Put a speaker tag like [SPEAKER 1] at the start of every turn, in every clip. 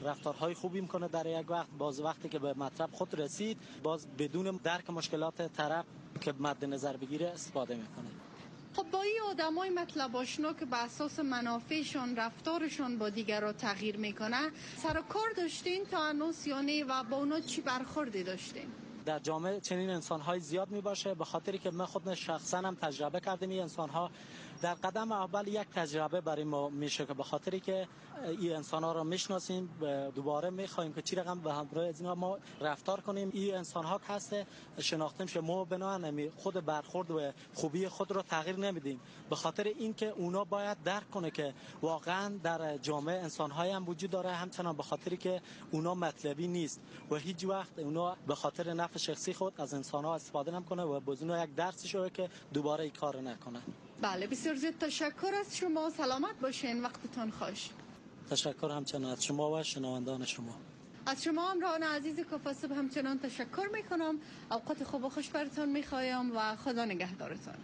[SPEAKER 1] رفتارهای خوبی میکنه در یک وقت، باز وقتی که به مطلب خود رسید باز بدون درک مشکلات طرف که مد نظر بگیره استفاده میکنه.
[SPEAKER 2] خب با این آدمای مطلب آشنا که به اساس منافعشون رفتارشون با دیگران تغییر میکنه سر و کار داشتین تا هنوز یا نه و با اونا چی برخوردی داشتین؟
[SPEAKER 1] در جامعه چنین انسان‌های زیاد میباشه، به خاطری که من خود شخصا هم تجربه کردم. این انسان‌ها در قدم اول یک تجربه برای ما میشه که به خاطری که این انسان‌ها رو میشناسیم دوباره می‌خوایم که چی رقم به همراه از اینا ما رفتار کنیم. این انسان‌ها که هست شناخته میشه، ما بنابراین خود برخورد و خوبی خود رو تغییر نمیدیم، به خاطر اینکه اونا باید درک کنه که واقعا در جامعه انسان‌های هم وجود داره، همچنان به خاطری که اونا مطلبی نیست و هیچ وقت اونا به خاطر نفع شخصی خود از انسان‌ها استفاده نمی‌کنه و بزنو یک درسی شوه که دوباره این کار نکنه.
[SPEAKER 2] بله بسیار زیاد تشکر از شما، سلامت باشین، وقتتون خوش.
[SPEAKER 1] تشکر همچنان از شما و شنوندگان شما.
[SPEAKER 2] از شما همراهان عزیز کافه صبح همچنان تشکر میکنم. اوقات خوب و خوش براتون میخوایم و خدا نگهدارتون.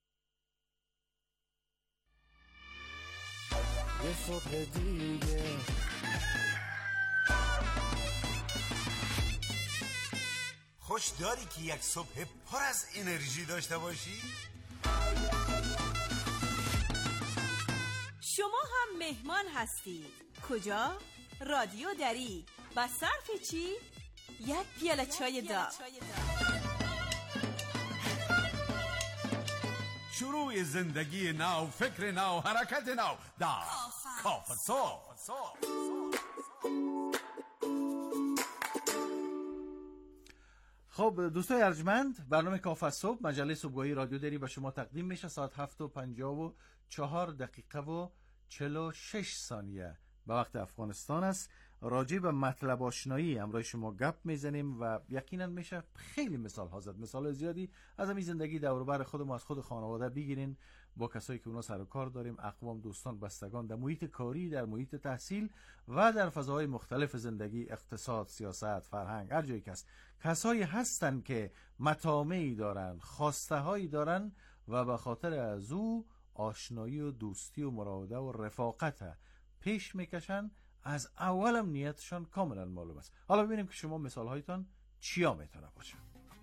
[SPEAKER 3] یه صبح دیگه
[SPEAKER 4] خوش داری که یک صبح پر از انرژی داشته باشی؟
[SPEAKER 5] شما هم مهمان هستید. کجا؟ رادیو دری. با صرف چی؟ یک پیاله چای داغ.
[SPEAKER 4] شروع زندگی نو، فکر نو، حرکت نو در کافه صبح.
[SPEAKER 6] خب دوستای ارجمند، برنامه کافه صبح مجله صبحگاهی رادیو دری به شما تقدیم میشه. ساعت 7:54 و 46 ثانیه به وقت افغانستان است. راجع به مطلب آشنایی همراه شما گپ میزنیم و یقینا میشه خیلی مثال ها زد، مثال زیادی از همین زندگی دور و بر خودمون، از خود خانواده بگیرین، با کسایی که اونا سر و کار داریم، اقوام، دوستان، بستگان، در محیط کاری، در محیط تحصیل و در فضاهای مختلف زندگی، اقتصاد، سیاست، فرهنگ، هر جایی که هست. کسایی هستن که مطامعی دارن، خواسته هایی دارن و به خاطر از او آشنایی و دوستی و مراوده و رفاقت پیش میکشن. از اولم نیتشان کاملا معلوم است. حالا ببینیم که شما مثال هایتان چیا میتونه باشه.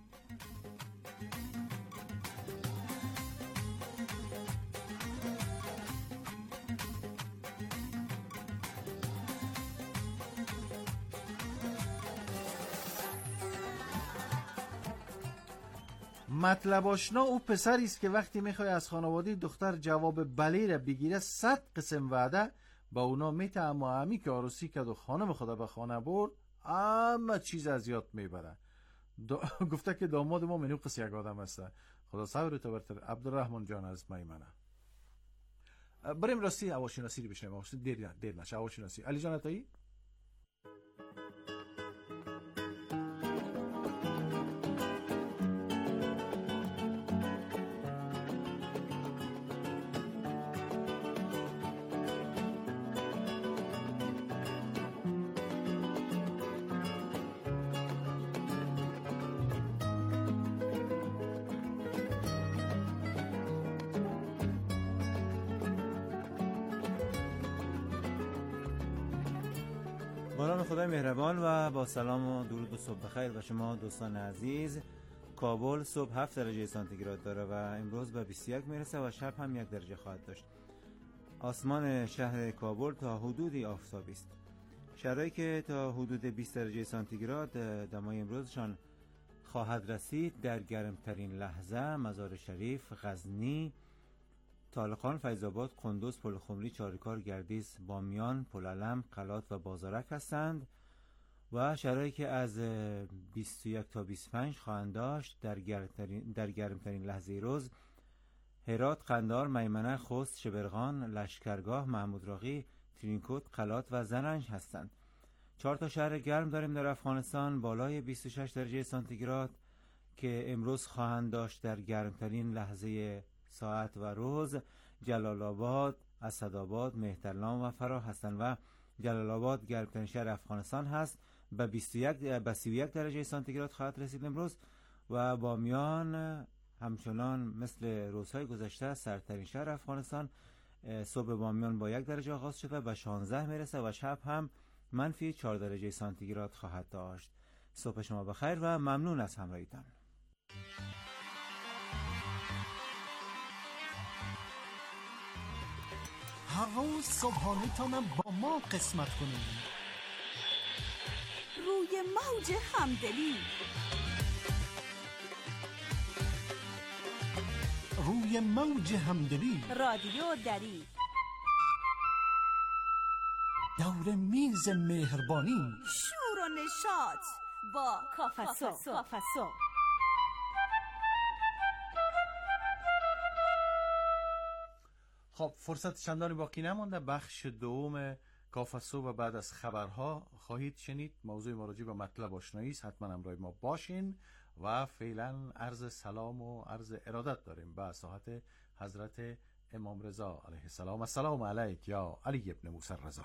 [SPEAKER 6] مطلب آشنا او پسری است که وقتی میخواد از خانواده دختر جواب بله را بگیره 100 قسم وعده با اونا میته، اما همی که عروسی کرد و خانم خدا به خانه برد اما چیز از یاد میبره. گفته که داماد ما منو قصه یک آدم هسته. خدا صبر تو برتر. عبدالرحمن جان از میمنه. بریم راستی هواشناسی رو بشنویم. دیر نشه. هواشناسی علی جان عطایی.
[SPEAKER 7] باران خدای مهربان و با سلام و درود و صبح بخیر و شما دوستان عزیز. کابل صبح 7 درجه سانتیگراد داره و امروز به 21 میرسه و شب هم 1 درجه خواهد داشت. آسمان شهر کابل تا حدودی آفتابی است. شهرهایی که تا حدود 20 درجه سانتیگراد دمای امروزشان خواهد رسید: در گرمترین لحظه مزار شریف، غزنی، طالقان، فیض آباد، قندوز، پل خمری، چارکار، گردیز، بامیان، پلعلم، قلات و بازارک هستند. و شهرهایی که از 21 تا 25 خواهند داشت در گرمترین لحظه روز: هرات، قندهار، میمنه، خوست، شبرغان، لشکرگاه، محمود راقی، ترینکوت، قلات و زرنج هستند. 4 تا شهر گرم داریم در افغانستان بالای 26 درجه سانتیگراد که امروز خواهند داشت در گرمترین لحظه ساعت و روز: جلال آباد، اسدآباد، مهترلام و فرا هستند و جلال آباد گرمترین شهر افغانستان هست، به 31 درجه سانتیگراد خواهد رسید امروز. و بامیان همچنان مثل روزهای گذشته سردترین شهر افغانستان. صبح بامیان با 1 درجه آغاز شده و 16 میرسه و شب هم منفی 4 درجه سانتیگراد خواهد داشت. صبح شما بخیر و ممنون از همراهیتان.
[SPEAKER 8] هوا صبحانه تا من با ما قسمت کنیم.
[SPEAKER 5] روی موج همدلی،
[SPEAKER 8] روی موج همدلی،
[SPEAKER 5] رادیو دری،
[SPEAKER 8] دور میز مهربانی،
[SPEAKER 5] شور و نشاط با کافسو.
[SPEAKER 6] خب فرصت چندانی باقی نمانده. بخش دوم کافسو و بعد از خبرها خواهید شنید. موضوع مراجع به مطلب آشنایی است. حتما همراه ما باشین و فعلا عرض سلام و عرض ارادت داریم به ساحت حضرت امام رضا علیه السلام. السلام علیک یا علی ابن موسی رضا.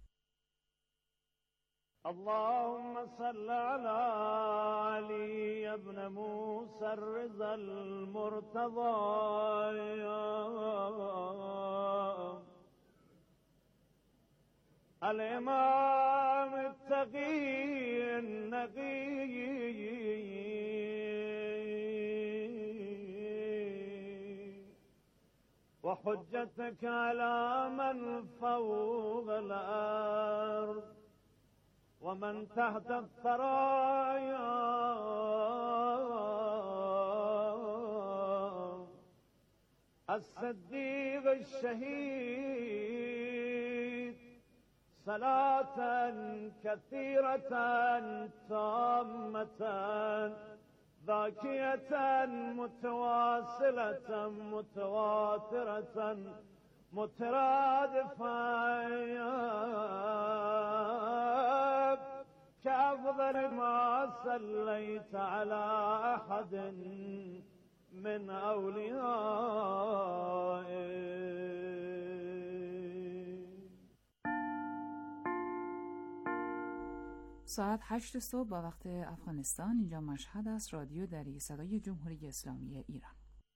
[SPEAKER 9] اللهم صل على علي ابن موسى الرضا المرتضى الإمام التقي النقي وحجتك على من فوق الأرض ومن تحت الثرايا الصديق الشهيد صلاة كثيرة تامة ذاكية متواصلة متواترة مترادفة كأفضل ما صليت على أحد من أوليائك.
[SPEAKER 10] ساعت 8 صبح با وقت افغانستان. اینجا مشهد است. رادیو دری، صدای جمهوری اسلامی ایران.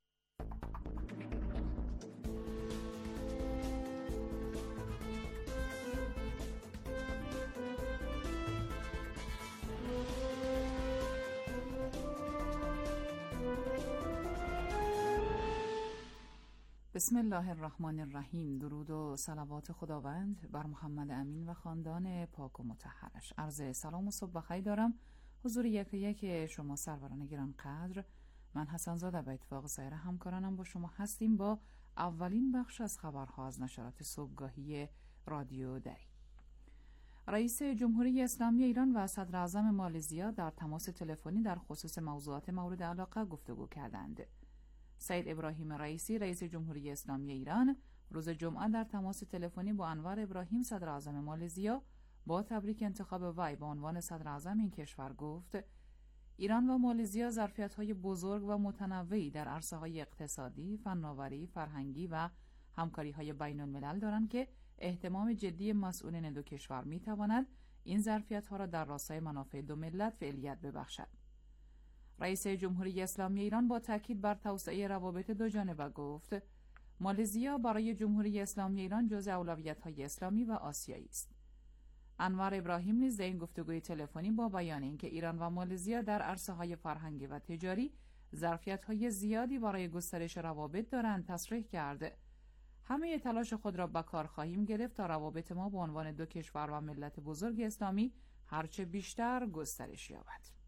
[SPEAKER 10] بسم الله الرحمن الرحیم. درود و صلوات خداوند بر محمد امین و خاندان پاک و مطهرش. عرض سلام و صبح بخیر دارم حضور یک شما سروران گران قدر. من حسن زاده به اتفاق سایر همکارانم با شما هستیم با اولین بخش از خبرها از نشرات صبحگاهی رادیو دری. رئیس جمهوری اسلامی ایران و صدر اعظم مالزیا در تماس تلفنی در خصوص موضوعات مورد علاقه گفتگو کردند. سید ابراهیم رئیسی رئیس جمهوری اسلامی ایران روز جمعه در تماس تلفنی با انور ابراهیم صدر اعظم مالزیا با تبریک انتخاب وی به عنوان صدر اعظم این کشور گفت ایران و مالزیا ظرفیت‌های بزرگ و متنوعی در عرصه‌های اقتصادی، فناوری، فرهنگی و همکاری‌های بین‌الملل دارند که اهتمام جدی مسئولین دو کشور می‌تواند این ظرفیت‌ها را در راستای منافع دو ملت فعالیت ببخشد. رئیس جمهوری اسلامی ایران با تاکید بر توسعه روابط دو جانبه گفت مالزیا برای جمهوری اسلامی ایران جزء اولویت‌های اسلامی و آسیایی است. انور ابراهیم نیز در این گفتگوی تلفنی با بیان اینکه ایران و مالزیا در عرصه‌های فرهنگی و تجاری ظرفیت‌های زیادی برای گسترش روابط دارند تصریح کرد همه تلاش خود را به کار خواهیم گرفت تا روابط ما به عنوان دو کشور و ملت بزرگ اسلامی هرچه بیشتر گسترش یابد.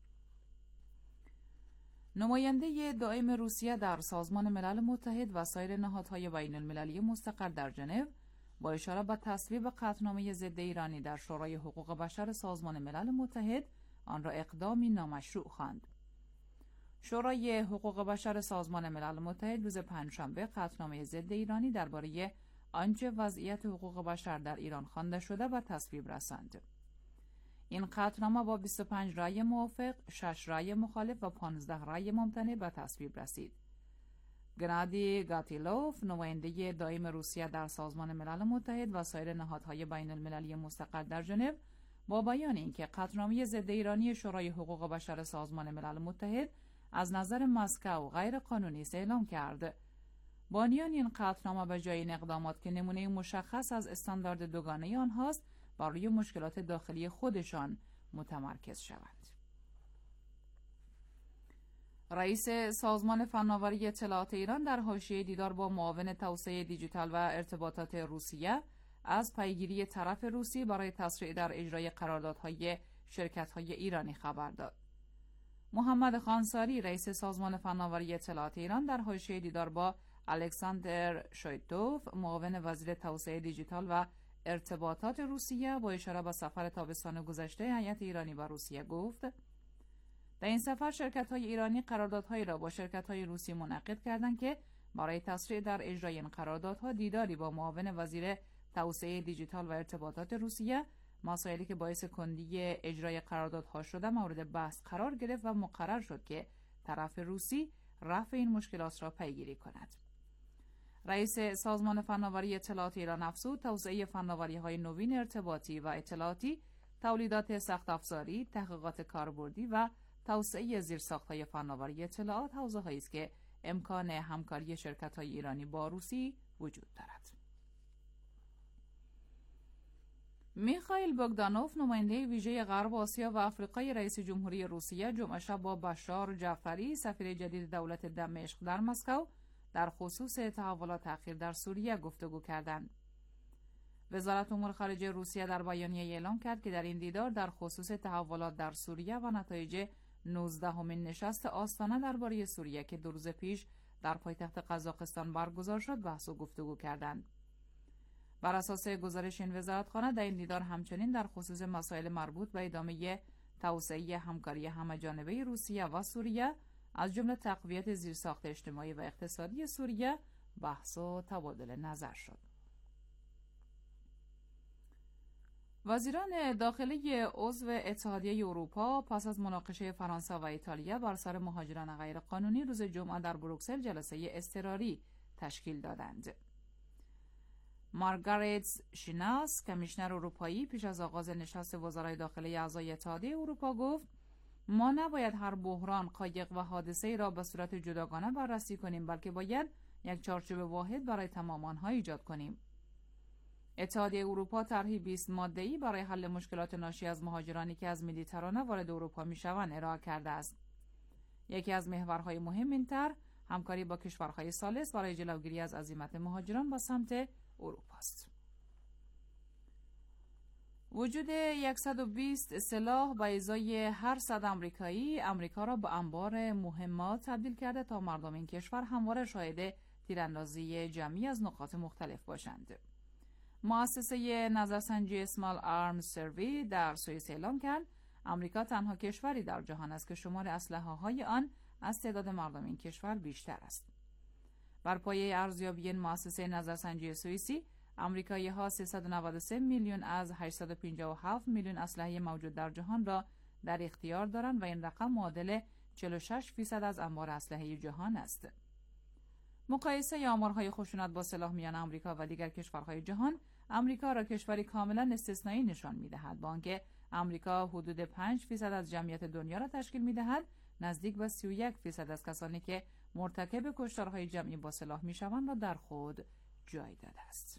[SPEAKER 10] نماینده دائم روسیه در سازمان ملل متحد و سایر نهادهای بین المللی مستقر در ژنو با اشاره به تصویب قطعنامه ضد ایرانی در شورای حقوق بشر سازمان ملل متحد آن را اقدامی نامشروع خواند. شورای حقوق بشر سازمان ملل متحد روز پنجشنبه قطعنامه ضد ایرانی درباره آنچه وضعیت حقوق بشر در ایران خوانده شده به تصویب رساند. این قطعنامه با 25 رأی موافق، 6 رأی مخالف و 15 رأی ممتنع به تصویب رسید. گنادی گاتیلوف، نماینده دائم روسیه در سازمان ملل متحد و سایر نهادهای بین المللی مستقر در ژنو با بیان اینکه قطعنامه ضد ایرانی شورای حقوق بشر سازمان ملل متحد از نظر مسکو غیر قانونی است اعلام کرد. بانیان این قطعنامه به جای این اقدامات که نمونه مشخص از استاندارد دوگانه آنهاست بر روی مشکلات داخلی خودشان متمرکز شوند. رئیس سازمان فناوری اطلاعات ایران در حاشیه دیدار با معاون توسعه دیجیتال و ارتباطات روسیه از پیگیری طرف روسی برای تسریع در اجرای قراردادهای شرکت‌های ایرانی خبر داد. محمد خانساری رئیس سازمان فناوری اطلاعات ایران در حاشیه دیدار با الکساندر شویتوف معاون وزیر توسعه دیجیتال و ارتباطات روسیه با اشاره به سفر تابستان گذشته هیئت ایرانی به روسیه گفت در این سفر شرکت‌های ایرانی قراردادهایی را با شرکت‌های روسی منعقد کردند که برای تسریع در اجرای این قراردادها دیداری با معاون وزیر توسعه دیجیتال و ارتباطات روسیه، مسائلی که باعث کندی اجرای قراردادها شده مورد بحث قرار گرفت و مقرر شد که طرف روسی رفع این مشکلات را پیگیری کند. رئیس سازمان فناوری اطلاعات ایران افزود توسعه فناوری‌های نوین ارتباطی و اطلاعاتی، تولیدات سخت افزاری، تحقیقات کاربردی و توسعه زیرساخت‌های فناوری اطلاعات حوزه‌هایی است که امکان همکاری شرکت‌های ایرانی با روسی وجود دارد. میخائیل بوگدانوف نماینده ویژه غرب آسیا و آفریقای رئیس جمهوری روسیه جمعه شب با بشار جعفری سفیر جدید دولت دمشق در مسکو در خصوص تحولات اخیر در سوریه گفتگو کردند. وزارت امور خارجه روسیه در بیانیه اعلام کرد که در این دیدار در خصوص تحولات در سوریه و نتایج 19مین نشست آستانه درباره سوریه که 2 روز پیش در پایتخت قزاقستان برگزار شد بحث و گفتگو کردند. بر اساس گزارش این وزارتخانه در این دیدار همچنین در خصوص مسائل مربوط به ادامه توسعه همکاری همه‌جانبه روسیه و سوریه از جمله تقویت زیرساخت اجتماعی و اقتصادی سوریه بحث و تبادل نظر شد. وزیران داخلی عضو اتحادیه اروپا پس از مناقشه فرانسه و ایتالیا بر سر مهاجران غیرقانونی روز جمعه در بروکسل جلسه اضطراری تشکیل دادند. مارگارت شیناس کمیشنر اروپایی پیش از آغاز نشست وزرای داخلی اعضای اتحادیه اروپا گفت ما نباید هر بحران، قایق و حادثه‌ای را به صورت جداگانه بررسی کنیم، بلکه باید یک چارچوب واحد برای تمام آنها ایجاد کنیم. اتحادیه اروپا طرحی 20 ماده‌ای برای حل مشکلات ناشی از مهاجرانی که از مدیترانه وارد اروپا می‌شوند ارائه کرده است. یکی از محورهای مهم این طرح همکاری با کشورهای ثالث برای جلوگیری از عزیمت مهاجران به سمت اروپا است. وجود 120 سلاح به ازای هر 100 آمریکایی امریکا را به انبار مهمات تبدیل کرده تا مردم این کشور همواره شاهد تیراندازی جمعی از نقاط مختلف باشند. مؤسسه نظرسنجی اسمال آرمز سروی در سوئیس اعلام کرد امریکا تنها کشوری در جهان است که شمار اسلحه‌های آن از تعداد مردم این کشور بیشتر است. بر پایه ارزیابی مؤسسه نظرسنجی سوئیسی، آمریکایی‌ها 393 میلیون از 857 میلیون اسلحه موجود در جهان را در اختیار دارند و این رقم معادل 46% از انبار اسلحه جهان است. مقایسه آمارهای خشونت با سلاح میان آمریکا و دیگر کشورهای جهان، آمریکا را کشوری کاملا استثنایی نشان می‌دهد، با آنکه آمریکا حدود 5% از جمعیت دنیا را تشکیل می‌دهد. نزدیک به 31% از کسانی که مرتکب کشتارهای جمعی با سلاح می‌شوند را در خود جای داده است.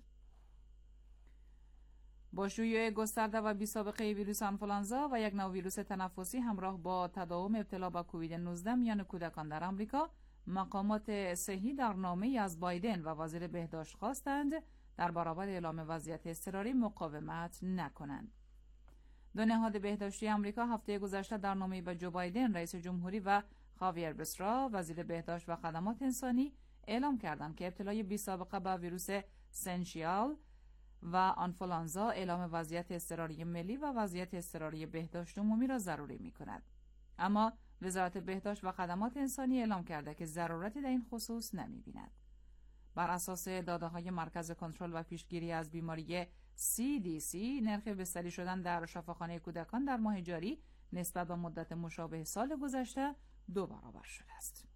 [SPEAKER 10] با شیوع گسترده و بی‌سابقه ویروس آنفولانزا و یک نوع ویروس تنفسی همراه با تداوم ابتلا به کووید 19 میان کودکان در آمریکا، مقامات صحی در نامه‌ای از بایدن و وزیر بهداشت خواستند در برابر اعلام وضعیت اضطراری مقاومت نکنند. دو نهاد بهداشتی آمریکا هفته گذشته در نامه‌ای به جو بایدن رئیس جمهوری و خاویر بسرا وزیر بهداشت و خدمات انسانی اعلام کردند که ابتلای بی‌سابقه به ویروس سنشیال و آنفولانزا اعلام وضعیت اضطراری ملی و وضعیت اضطراری بهداشت عمومی را ضروری می‌کند. اما وزارت بهداشت و خدمات انسانی اعلام کرده که ضرورتی در این خصوص نمی‌بیند. بر اساس داده‌های مرکز کنترل و پیشگیری از بیماری CDC، نرخ بستری شدن در شفاخانه کودکان در ماه جاری نسبت به مدت مشابه سال گذشته 2 برابر شده است.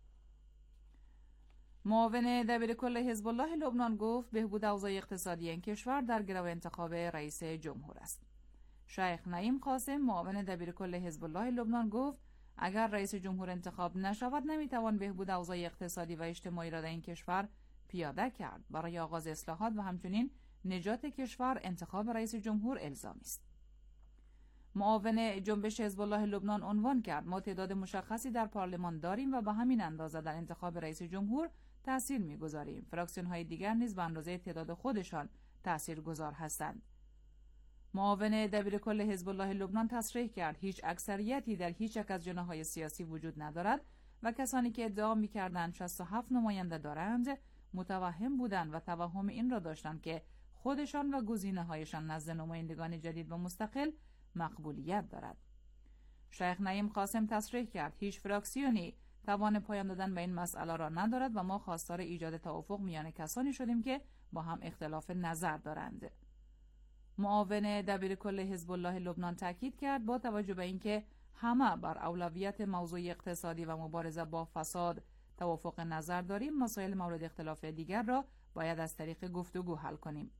[SPEAKER 10] معاون دبیرکل حزب الله لبنان گفت بهبود اوضاع اقتصادی این کشور در گرو انتخاب رئیس جمهور است. شیخ نعیم قاسم معاون دبیرکل حزب الله لبنان گفت اگر رئیس جمهور انتخاب نشود نمیتوان بهبود اوضاع اقتصادی و اجتماعی را در این کشور پیاده کرد. برای آغاز اصلاحات و همچنین نجات کشور انتخاب رئیس جمهور الزامی است. معاون جنبش حزب الله لبنان عنوان کرد ما تعداد مشخصی در پارلمان داریم و به همین اندازه در انتخاب رئیس جمهور تأثیر می‌گذاریم. فراکسیون‌های دیگر نیز به اندازه تعداد خودشان تأثیرگذار هستند. معاون دبیرکل حزب الله لبنان تصریح کرد هیچ اکثریتی در هیچ یک از جناح‌های سیاسی وجود ندارد و کسانی که ادعا می‌کردند 67 نماینده دارند متوهم بودند و توهم این را داشتند که خودشان و گزینه‌هایشان نزد نمایندگان جدید و مستقل مقبولیت دارد. شیخ نعیم قاسم تصریح کرد هیچ فراکسیونی توان پایان دادن به این مسئله را ندارد و ما خواستار ایجاد توافق میان کسانی شدیم که با هم اختلاف نظر دارند. معاون دبیرکل حزب الله لبنان تاکید کرد با توجه به اینکه همه بر اولویت موضوع اقتصادی و مبارزه با فساد توافق نظر داریم، مسائل مورد اختلاف دیگر را باید از طریق گفتگو حل کنیم.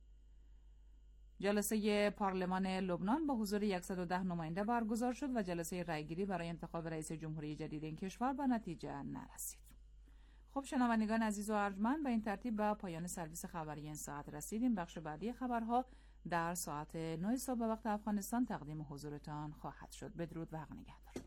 [SPEAKER 10] جلسه پارلمان لبنان با حضور 110 نماینده برگزار شد و جلسه رایگیری برای انتخاب رئیس جمهوری جدید این کشور به نتیجه نرسید. خب شنوندگان عزیز و ارجمند، به این ترتیب به پایان سرویس خبری این ساعت رسیدیم. بخش بعدی خبرها در ساعت 9 صبح به وقت افغانستان تقدیم حضورتان خواهد شد. بدرود و حق نگهدار.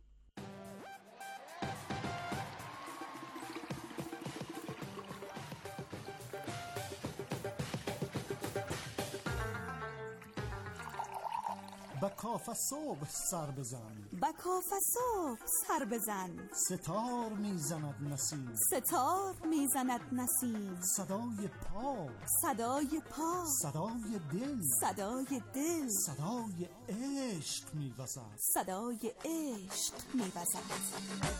[SPEAKER 8] با کاف صبح سر بزن،
[SPEAKER 5] با کاف صبح سر بزن،
[SPEAKER 8] ستار میزند نسیم،
[SPEAKER 5] ستار میزند نسیم،
[SPEAKER 8] صدای پا،
[SPEAKER 5] صدای پا،
[SPEAKER 8] صدای دل،
[SPEAKER 5] صدای دل،
[SPEAKER 8] صدای عشق میوزد،
[SPEAKER 5] صدای عشق میوزد.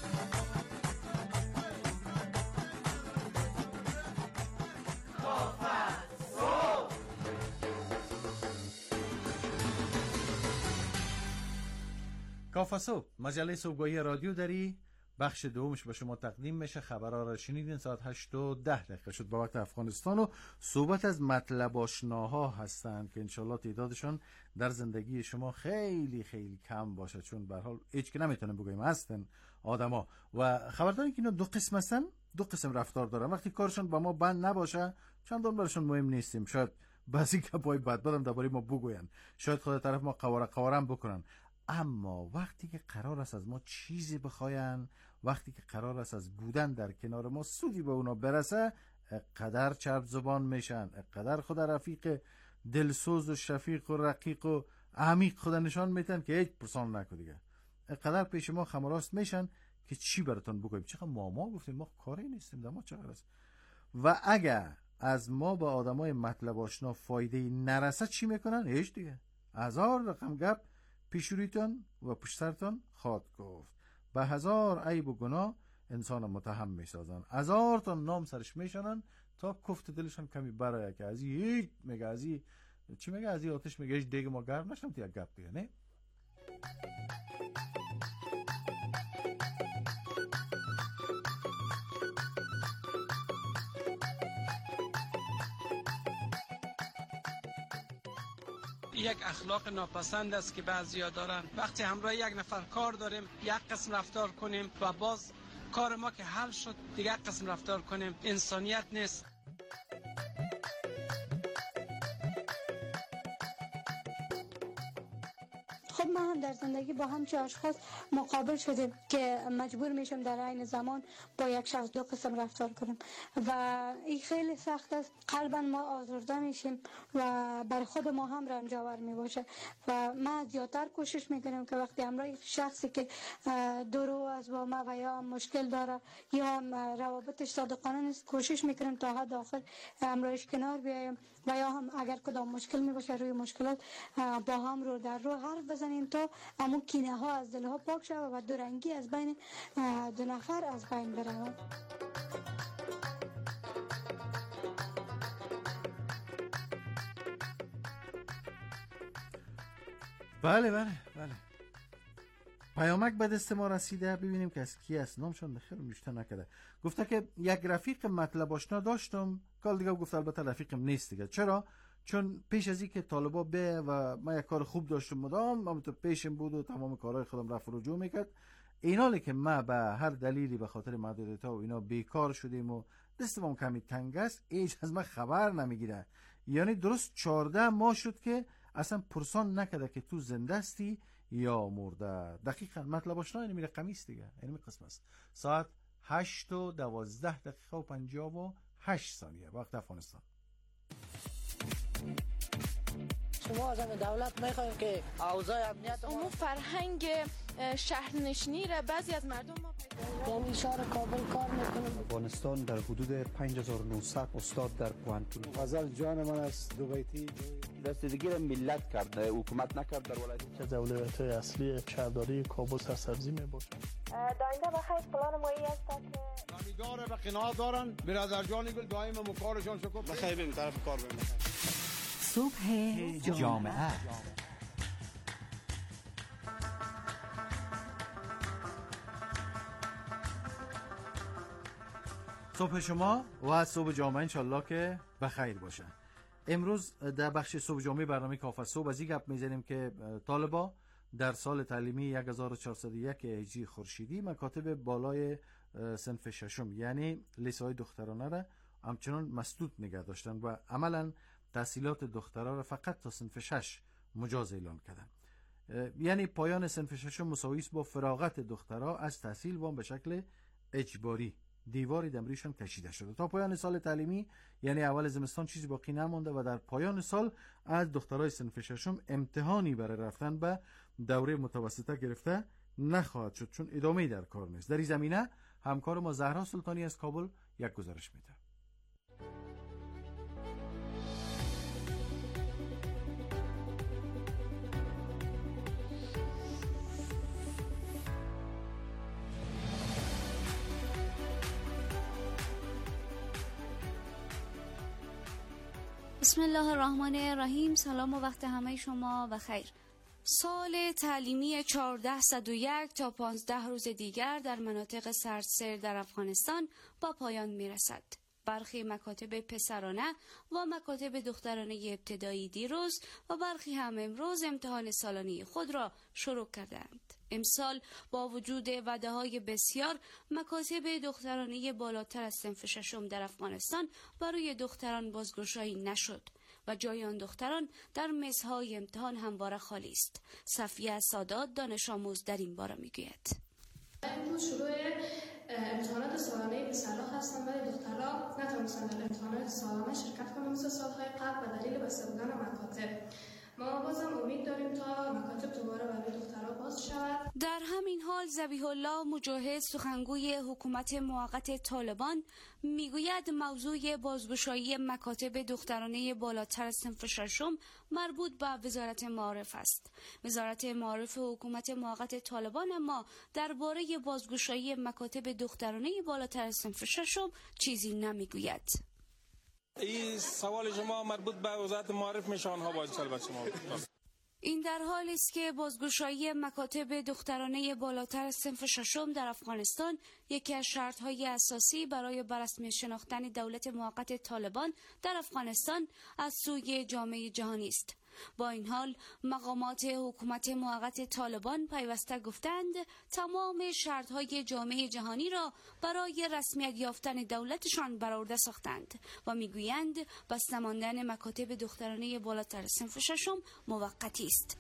[SPEAKER 6] کاف صبح، مجله صبحگاهی رادیو دری، بخش دومش به شما تقدیم میشه. خبرها را شنیدین. ساعت 8:10 شد با وقت افغانستان و صحبت از مطلب آشناها هستند که انشالله تعدادشان در زندگی شما خیلی خیلی کم باشه، چون به هر حال هیچ که نمیتونم بگویم هستن آدما و خبردارین که اینا دو قسم هستن، دو قسم رفتار دارن. وقتی کارشون با ما بند نباشه چندان برشون مهم نیستیم، شاید بعضی گپای بدبدم درباره ما بگوین، شاید خود طرف ما قوارم بکنن، اما وقتی که قرار است از ما چیزی بخواین، وقتی که قرار است از بودن در کنار ما سودی به اونا برسه، قدر چرب زبان میشن، قدر خود رفیق دلسوز و شفیق و رقیق و عمیق خود نشان میتن که هیچ پرسان نکن دیگه، قدر پیش ما خمراست میشن که چی براتون بگویم، چقدر ما گفتیم ما کاری نیستیم، ما چقدر است. و اگر از ما به آدمای مطلب آشنا فایده نرسه چی میکنن؟ هیچ دیگه، 1000 رقم گپ پیشوریتان و پشت سرتان خواهد گفت، به 1000 عیب و گناه انسان متهم میسازن، 1000 تا نام سرش میشنن تا کفت دلشان کمی برای که از هیچ میگه، از چی میگه، از آتش میگه هیچ دیگه ما گرم نشم تا یک گپ دیگه نه.
[SPEAKER 1] یک اخلاق ناپسند است که بعضیا دارن. وقتی همراه یک نفر کار داریم یک قسم رفتار کنیم و باز کار ما که حل شد دیگه قسم رفتار کنیم، انسانیت نیست.
[SPEAKER 11] خب ما هم در زندگی با همچه اشخاص مقابل شدیم که مجبور میشم در عین زمان با یک شخص دو قسم رفتار کنیم و این خیلی سخت است. قلبا ما آزرده میشیم و بر خود ما هم رنجاور میباشه و ما زیادتر کوشش میکنیم که وقتی همراه شخصی که دورو از با ما و یا مشکل داره یا هم روابطش صادقانه نیست، کوشش میکنیم تا حد آخر همراهش کنار بیایم و یا هم اگر کدام مشکل میباشه روی مشکلات با هم رو در رو حرف بزنیم تا همون کینه ها از دل ها پاک شود و دورنگی از بین دو نفر از بین برود.
[SPEAKER 6] بله پیامک به دست ما رسیده، ببینیم که از کی است. نامشون بخیر نوشته نکرده. گفته که یک رفیق مطلب آشنا داشتم، کال دیگه گفت البته رفیقم نیست دیگه. چرا؟ چون پیش از اینکه طالبا به و من یک کار خوب داشتم مدام من تو پیشم بود و تمام کارهای خودم رفت رجوع میکرد، ایناله که ما به هر دلیلی به خاطر محدودیت‌ها و اینا بیکار شدیم و دستم کمی تنگ است، هیچ از من خبر نمیگیره، یعنی درست 14 ماه شد که اصلا پرسان نکده که تو زنده استی یا مرده. دقیقاً مطلب آشنا اینمی رقمی است دیگه، اینمی قسم است. ساعت 8:12 و 58 ثانیه وقت افغانستان.
[SPEAKER 12] شما از همه دولت میخوایم که اوضاع امنیت
[SPEAKER 13] ما فرهنگ شهرنشینی را بعضی از مردم ما
[SPEAKER 12] یعنی شهر کابل کار میکنم.
[SPEAKER 14] افغانستان در حدود 5900 استاد در پوانتون.
[SPEAKER 15] غزل جان من از دوبیتی
[SPEAKER 16] رسیدگی را ملت کرده، حکومت نکرد. در ولایت
[SPEAKER 17] که دولت اصلی شهرداری کابل سرسبزی میباشد.
[SPEAKER 18] داینده بخیر پلان مایی است که
[SPEAKER 19] دانیدار به قناعت دارن. برادر جانی گل دائم مکارشان شکر
[SPEAKER 20] بخیر بریم طرف کار بریم.
[SPEAKER 21] صبح جامعه.
[SPEAKER 6] صبح شما و صبح جامعه انشالله که بخیر باشه. امروز در بخش صبح جامعه برنامه کافه صبح از این گپ میزنیم که طالبا در سال تعلیمی 1401 هجری خورشیدی مکاتب بالای صنف ششم یعنی لیسه‌های دخترانه را همچنان مسدود نگه داشتن و عملا تحصیلات دخترها را فقط تا صنف 6 مجاز اعلان کردن. یعنی پایان صنف ششم مساوی است با فراغت دخترها از تحصیل و به شکل اجباری. دیواری دمریشان کشیده شده. تا پایان سال تعلیمی یعنی اول زمستان چیزی باقی نمانده و در پایان سال از دخترای صنف ششم امتحانی برای رفتن به دوره متوسطه گرفته نخواهد شد چون ادامه‌ای در کار نیست. در این زمینه همکار ما زهرا سلطانی از کابل یک گزارش میده.
[SPEAKER 22] بسم الله الرحمن الرحیم. سلام و وقت همه شما و خیر. سال تعلیمی 1401 تا 15 روز دیگر در مناطق سردسیر در افغانستان با پایان میرسد. برخی مکاتب پسرانه و مکاتب دخترانه ابتدایی دیروز و برخی هم امروز امتحان سالانه خود را شروع کردند. امسال با وجود وعده‌های بسیار مکاتب دخترانه بالاتر از صنف ششم در افغانستان برای دختران بازگشایی نشد و جای آن دختران در میزهای امتحان همواره خالی است. صفیه سادات دانش آموز در این باره میگوید.
[SPEAKER 23] امروز شروع امتحانات سالانه پسرها هستند ولی دخترها نتونستند در امتحانات سالانه شرکت کنند مثل سالهای قبل و دلیل بسته بودن مکاتب. ما بازم امید داریم تا مکاتب دوباره برای دخترها باز شود.
[SPEAKER 22] در همین حال ذبیح الله مجاهد سخنگوی حکومت موقت طالبان میگوید موضوع بازگشایی مکاتب دخترانه بالاتر از صنف ششم مربوط به وزارت معارف است. وزارت معارف حکومت موقت طالبان اما درباره بازگشایی مکاتب دخترانه بالاتر از صنف ششم چیزی نمیگوید.
[SPEAKER 20] این سوال شما مربوط به وزارت معارف میشه، آنها باید سوال شما.
[SPEAKER 22] این در حالی است که بازگشایی مکاتب دخترانه بالاتر از صنف ششم در افغانستان یکی از شرط‌های اساسی برای بررسمی شناختن دولت موقت طالبان در افغانستان از سوی جامعه جهانی است. با این حال مقامات حکومت موقت طالبان پیوسته گفتند تمام شرط‌های جامعه جهانی را برای رسمیت یافتن دولتشان برآورده ساختند و میگویند بسته ماندن مکاتب دخترانه بالاتر صنف ششم موقتی است.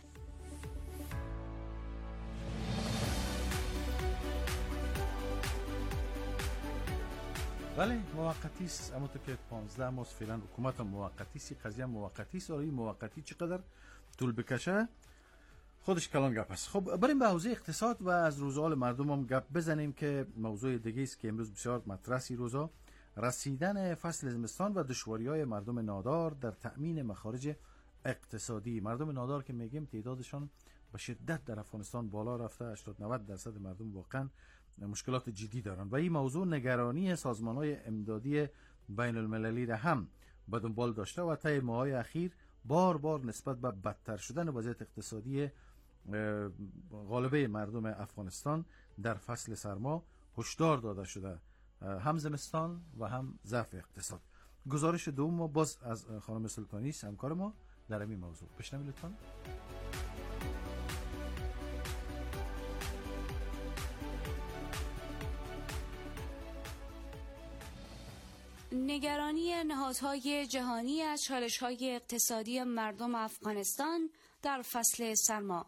[SPEAKER 6] بله موقتی است، اما تو که 15 ماه فعلا حکومت موقتی است، قضیه موقتی است. این موقتی چقدر طول بکشه خودش کلان گپ است. خب بریم به حوزه اقتصاد و از روزحال مردم هم گپ بزنیم که موضوع دیگه است که امروز بسیار مطرح است. روزا رسیدن فصل زمستان و دشواری‌های مردم نادار در تأمین مخارج اقتصادی. مردم نادار که میگیم تعدادشان به شدت در افغانستان بالا رفته، 80-90% مردم واقعا مشکلات جدی دارند و این موضوع نگرانی سازمان‌های امدادی بین المللی را هم به دنبال داشته و طی ماه‌های اخیر بار نسبت به بدتر شدن وضعیت اقتصادی غالبه مردم افغانستان در فصل سرما هشدار داده شده، هم زمستان و هم ضعف اقتصاد. گزارش دوم ما باز از خانم سلطانی است، همکار ما در این موضوع. بشنوید لطفاً.
[SPEAKER 22] نگرانی نهادهای جهانی از چالش‌های اقتصادی مردم افغانستان در فصل سرما.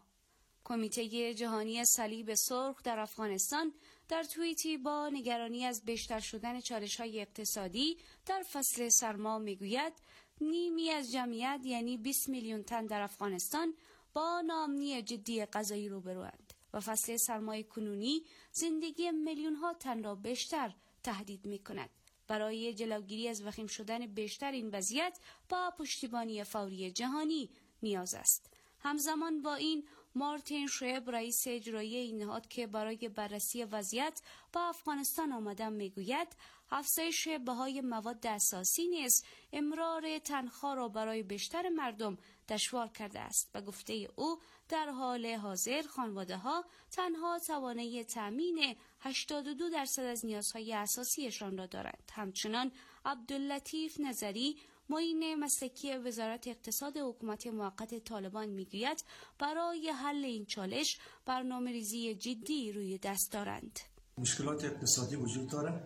[SPEAKER 22] کمیته جهانی صلیب سرخ در افغانستان در توییتی با نگرانی از بیشتر شدن چالش‌های اقتصادی در فصل سرما میگوید نیمی از جمعیت یعنی 20 میلیون تن در افغانستان با ناامنی جدی غذایی روبروند و فصل سرمای کنونی زندگی میلیون‌ها تن را بیشتر تهدید می‌کند. برای جلوگیری از وخیم شدن بیشتر این وضعیت با پشتیبانی فوری جهانی نیاز است. همزمان با این مارتین شریب رئیس اجرایی این نهاد که برای بررسی وضعیت با افغانستان آمده میگوید افزایش بهای مواد اساسی نیز امرار تنخواه را برای بیشتر مردم دشوار کرده است و گفته او در حال حاضر خانواده‌ها تنها توانایی تامین 82% از نیازهای اساسیشان را دارند. همچنان عبداللطیف نظری معین مسلکی وزارت اقتصاد حکومت موقت طالبان میگوید برای حل این چالش برنامه‌ریزی جدی روی دست دارند.
[SPEAKER 2] مشکلات اقتصادی وجود داره،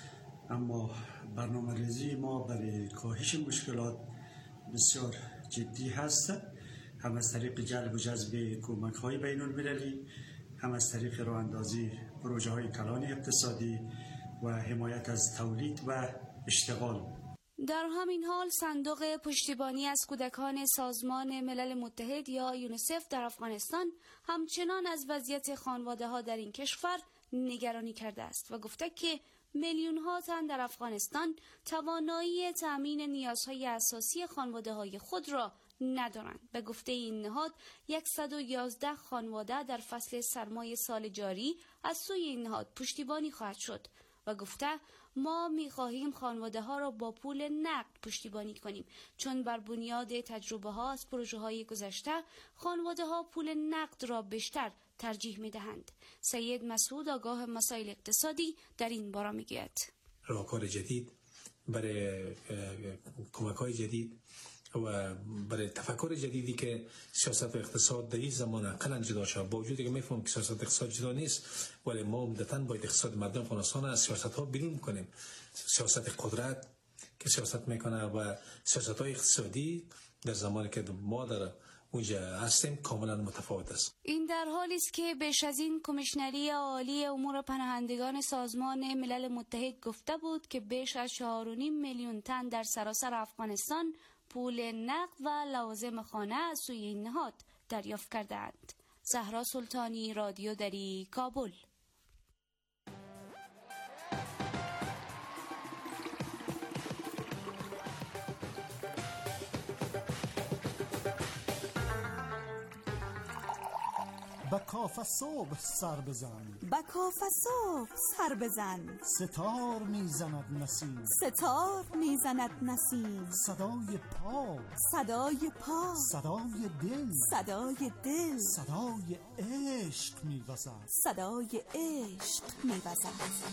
[SPEAKER 2] اما برنامه‌ریزی ما برای کاهش مشکلات بسیار جدی هست، هم از طریق جلب و جذب کمک‌های بین‌المللی، هم از طریق راه‌اندازی پروژه‌های کلان اقتصادی و حمایت از تولید و اشتغال.
[SPEAKER 22] در همین حال صندوق پشتیبانی از کودکان سازمان ملل متحد یا یونیسف در افغانستان همچنان از وضعیت خانواده‌ها در این کشور نگرانی کرده است و گفته که میلیون‌ها تن در افغانستان توانایی تامین نیازهای اساسی خانواده‌های خود را ندارند. به گفته این نهاد 111 خانواده در فصل سرمای سال جاری از سوی این نهاد پشتیبانی خواهد شد و گفته ما می‌خواهیم خانواده‌ها را با پول نقد پشتیبانی کنیم، چون بر بنیاد تجربه‌ها از پروژه‌های گذشته خانواده‌ها پول نقد را بیشتر ترجیح می‌دهند. سید مسعود آگاه مسائل اقتصادی در این باره می‌گوید
[SPEAKER 3] راهکار جدید برای کمک‌های جدید و برای تفکر جدیدی که سیاست و اقتصاد در این زمان اقلا جدا شد، با وجودی که میفهمم که سیاست و اقتصاد جدا نیست، ولی ما عمدتاً باید اقتصاد مردم افغانستان از سیاست‌ها بیرون کنیم. سیاست قدرت که سیاست میکنه و سیاست‌های اقتصادی در زمانی که ما در اونجا هستیم کاملا متفاوت است.
[SPEAKER 22] این در حالی است که بیش از این کمیشنری عالی امور پناهندگان سازمان ملل متحد گفته بود که بیش از 4.5 میلیون تن در سراسر افغانستان پول نقد و لوازم خانه از سوی این نهاد دریافت کردند. زهرا سلطانی، رادیو دری، کابل.
[SPEAKER 8] با کاف صبح سر بزن،
[SPEAKER 5] با کاف صبح سر بزن،
[SPEAKER 8] ستار میزند نسیم،
[SPEAKER 5] ستار میزند نسیم،
[SPEAKER 8] صدای پا،
[SPEAKER 5] صدای پا،
[SPEAKER 8] صدای دل،
[SPEAKER 5] صدای دل،
[SPEAKER 8] صدای عشق میوزد،
[SPEAKER 5] صدای عشق میوزد.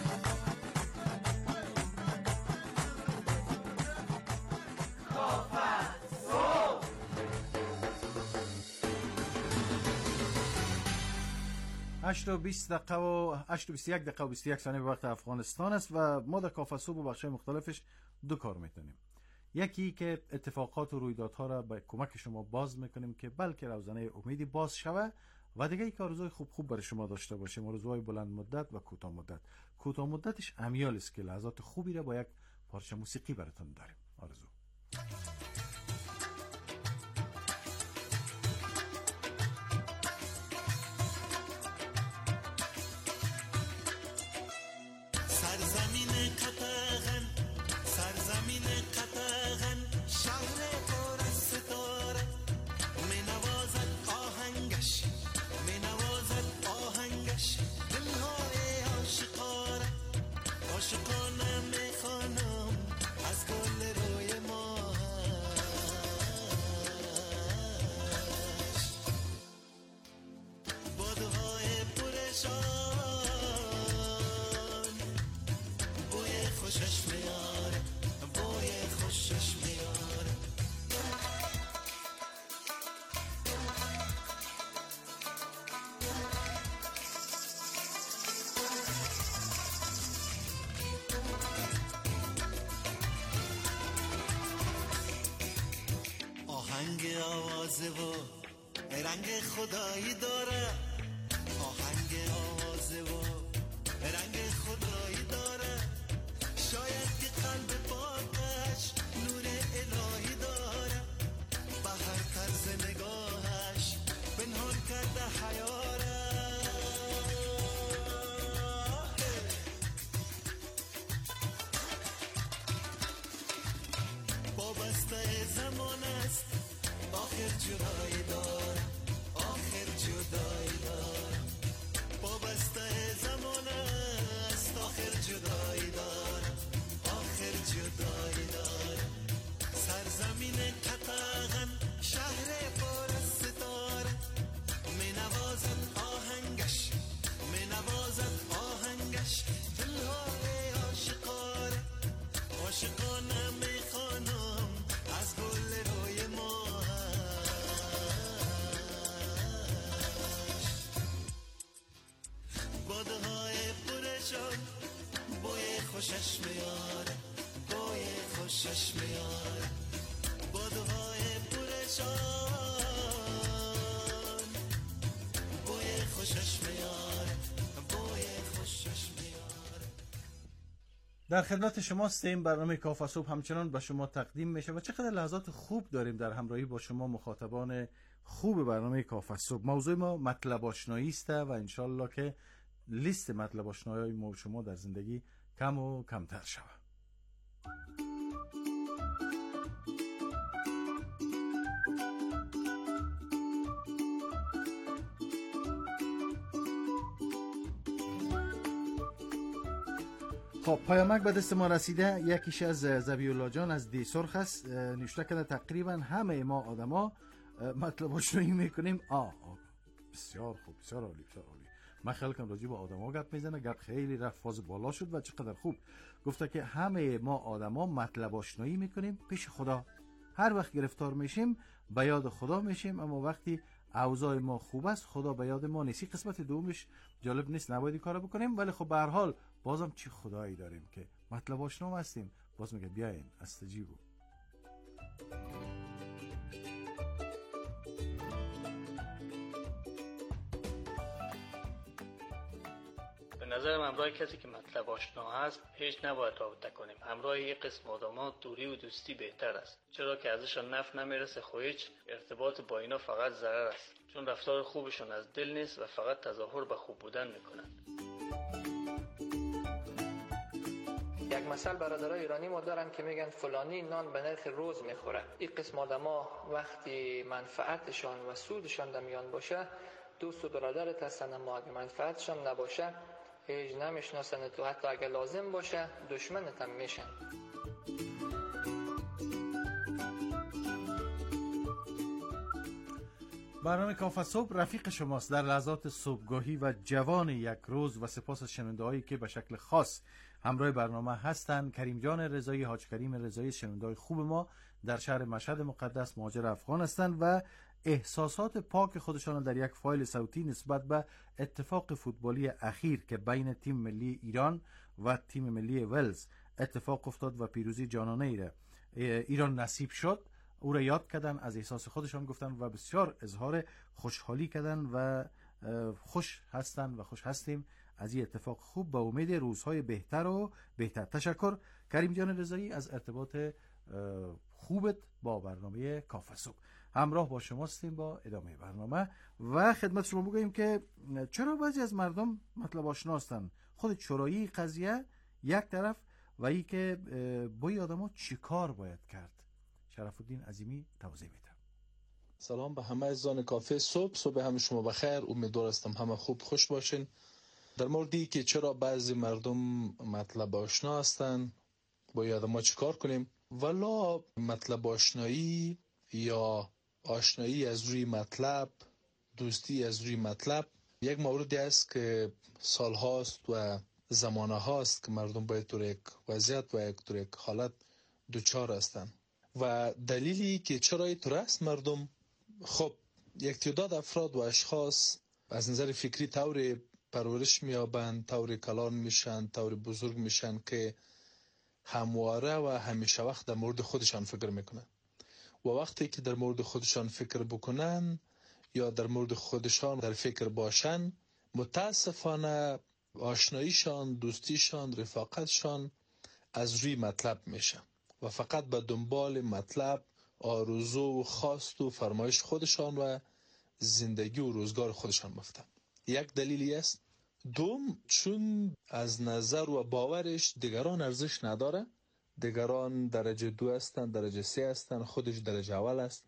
[SPEAKER 6] هشت و 21 دقیقه و 21 ثانیه به وقت افغانستان است و ما در کافه صبح و بخش‌های مختلفش دو کار میکنیم. یکی که اتفاقات و رویدادها را به کمک شما باز میکنیم که بلکه روزنه امیدی باز شوه، و دیگه یک آرزوی خوب برای شما داشته باشیم، آرزوهای بلند مدت و کوتاه مدت. کوتاه مدتش امیال است که لحظات خوبی را با یک پارچه موسیقی براتون داریم. آرزو
[SPEAKER 4] آوازه و رنگ خدایی داره، آهنگ آوازه و رنگ خدایی داره. شاید که قلب پاکش نور الهی داره، به هر طرز نگاهش پنهان کرده حیاره. وابسته زمان است، آخر جدایی داره، آخر جدایی داره. وابسته زمان است، آخر جدایی داره، آخر جدایی داره. سرزمین قطغن شهر پر از ستاره، می نوازد آهنگش، می نوازد آهنگش دلهای عاشقانه. عاشقانه می خوانم از گل روی ماهش. بادهای پرشان بوی خوشش میاره، بوی خوشش میاره. بادهای پرشان بوی خوشش میاره، بوی خوشش میاره.
[SPEAKER 6] در خدمت شما هستیم. برنامه کافه صبح همچنان به شما تقدیم میشه و چقدر لحظات خوب داریم در همراهی با شما مخاطبان خوب برنامه کافه صبح. موضوع ما مطلب آشنایی است و انشالله که لیست مطلب آشنایی ما شما در زندگی کم و کمتر شود. خب پیامک به دست ما رسیده. یکیش از زبی الله جان از دی سرخ است. نوشته کرده تقریبا همه ما آدما مطلب آشنایی میکنیم. بسیار خوب، بسیار عالی، بسیار عالی. من خیلی کم راجع به آدما گپ میزنه. گپ خیلی رفت فاز بالا شد و چقدر خوب گفته که همه ما آدما مطلب آشنایی میکنیم پیش خدا. هر وقت گرفتار میشیم به یاد خدا میشیم، اما وقتی اوضاع ما خوب است خدا به یاد ما نیست. قسمت دومش جالب نیست، نباید این کارو بکنیم، ولی خب به هر حال بازم چی خدایی داریم که مطلب آشنا هستیم. باز میگه بیاین استجیبو.
[SPEAKER 7] به نظرم همراه کسی که مطلب آشنا هست هیچ نباید رابطه کنیم. همراه یک قسم آدما دوری و دوستی بهتر است، چرا که ازشان نفع نمیرسه، خو هیچ ارتباط با اینا فقط ضرر است، چون رفتار خوبشون از دل نیست و فقط تظاهر به خوب بودن میکنن.
[SPEAKER 12] یک مثل برادرای ایرانی ما دارن که میگن فلانی نان به نرخ روز میخوره. این قسم آدما وقتی منفعتشان و سودشان در میان باشه دوست و برادرت هستن، اما اگه منفعتشان نباشه هیچ نمیشناسن تو، حتی اگه لازم باشه دشمنت هم میشن.
[SPEAKER 6] برنامه کافه صبح رفیق شماست در لحظات صبحگاهی و جوان یک روز و سپاس از شنونده‌هایی که به شکل خاص همراه برنامه هستند. کریم جان رضایی، حاج کریم رضایی، شنونده‌های خوب ما در شهر مشهد مقدس مهاجر افغان هستند و احساسات پاک خودشان در یک فایل صوتی نسبت به اتفاق فوتبالی اخیر که بین تیم ملی ایران و تیم ملی ولز اتفاق افتاد و پیروزی جانانه ایران نصیب شد، او را یاد کردن، از احساس خودشان گفتن و بسیار اظهار خوشحالی کردن و خوش هستن و خوش هستیم از این اتفاق خوب. به امید روزهای بهتر و بهتر. تشکر کریم جان رضایی از ارتباط خوبت با برنامه کافه صبح. همراه با شما هستیم با ادامه برنامه و خدمت شما بگوییم که چرا بعضی از مردم مطلب آشنا هستند. خود چرایی قضیه یک طرف و ای که با آدم‌ها چی کار باید کرد. شرف الدین عظیمی توضیح میده.
[SPEAKER 9] سلام به همه عزیزان کافه صبح همه شما بخیر. امیدوار هستم همه خوب خوش باشین. در موردی که چرا بعضی مردم مطلب آشنا هستن باید ما چی کار کنیم، والا مطلب آشنایی یا آشنایی از روی مطلب، دوستی از روی مطلب یک موردی است که سال هاست و زمانه هاست که مردم باید طور یک وضعیت و یک طور یک حالت دوچار هستند و دلیلی که چرا اینطور است مردم، خب یک تعداد افراد و اشخاص از نظر فکری طور پرورش میابند، طور کلان میشن، طور بزرگ میشن که همواره و همیشه وقت در مورد خودشان فکر میکنن و وقتی که در مورد خودشان فکر بکنن یا در مورد خودشان در فکر باشن، متاسفانه آشناییشان، دوستیشان، رفاقتشان از روی مطلب میشه و فقط به دنبال مطلب، آرزو و خواست و فرمایش خودشان و زندگی و روزگار خودشان مفتن. یک دلیلی است. دوم، چون از نظر و باورش دیگران ارزش نداره، دیگران درجه 2 هستند، درجه 3 هستند، خودش درجه اول است،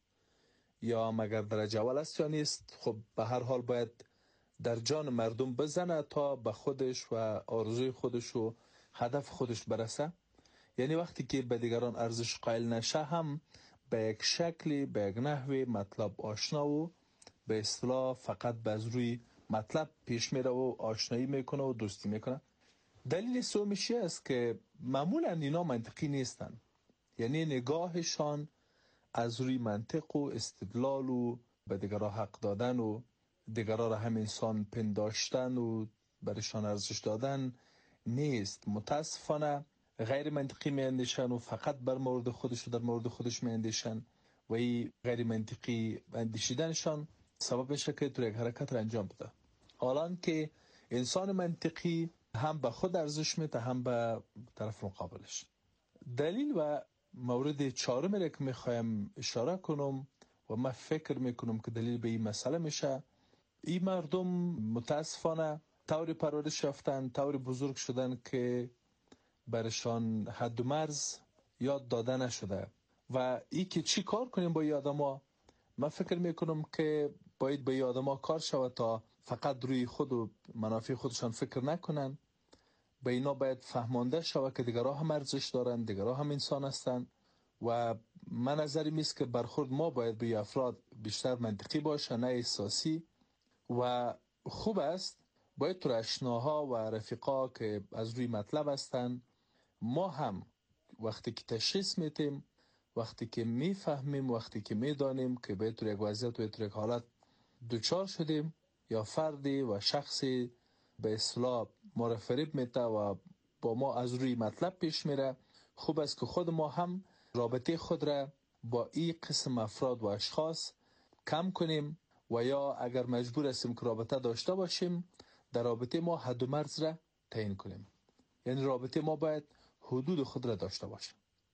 [SPEAKER 9] یا مگر درجه اول است یا نیست، خب به هر حال باید در جان مردم بزنه تا به خودش و آرزوی خودش و هدف خودش برسه. یعنی وقتی که به دیگران ارزش قائل نشه هم به یک شکلی، به یک نحوی مطلب آشنا و به اصطلاح فقط به از روی مطلب پیش میره و آشنایی میکنه و دوستی میکنه. دلیل سومش است که معمولا اینا منطقی نیستن، یعنی نگاهشان از روی منطق و استدلال و به دیگران حق دادن و دیگران را هم انسان پنداشتن و برشان ارزش دادن نیست. متاسفانه غیر منطقی میاندیشن و فقط بر مورد خودش و در مورد خودش میاندیشن و این غیر منطقی اندیشیدنشان سبب میشه که تو یک حرکت را انجام بده. حالا که انسان منطقی هم به خود ارزش میده هم به طرف مقابلش. دلیل و مورد چهارم را که میخوایم اشاره کنم و من فکر میکنم که دلیل به این مسئله میشه، این مردم متاسفانه طوری پرورش یافتن، طوری بزرگ شدن که برشان حد و مرز یاد داده نشده و ای که چی کار کنیم با این آدما، من فکر میکنم که باید با این آدما کار شود تا فقط روی خود و منافع خودشان فکر نکنن. به اینا باید فهمانده شود که دیگرها هم ارزش دارن، دیگرها هم انسان هستن و من نظرم است که برخورد ما باید به افراد بیشتر منطقی باشه نه احساسی. و خوب است باید تو آشناها و رفیقا که از روی مطلب هستن ما هم وقتی که تشخیص میدیم، وقتی که میفهمیم، وقتی که میدانیم که به طور یک وضعیت و طور یک حالت دوچار شدیم یا فردی و شخصی به اصطلاح ما را فریب میده و با ما از روی مطلب پیش میره، خوب است که خود ما هم رابطه خود را با این قسم افراد و اشخاص کم کنیم و یا اگر مجبور هستیم که رابطه داشته باشیم در رابطه ما حد و مرز را تعیین کنیم. یعنی رابطه ما باید حدود خود را داشته باشه.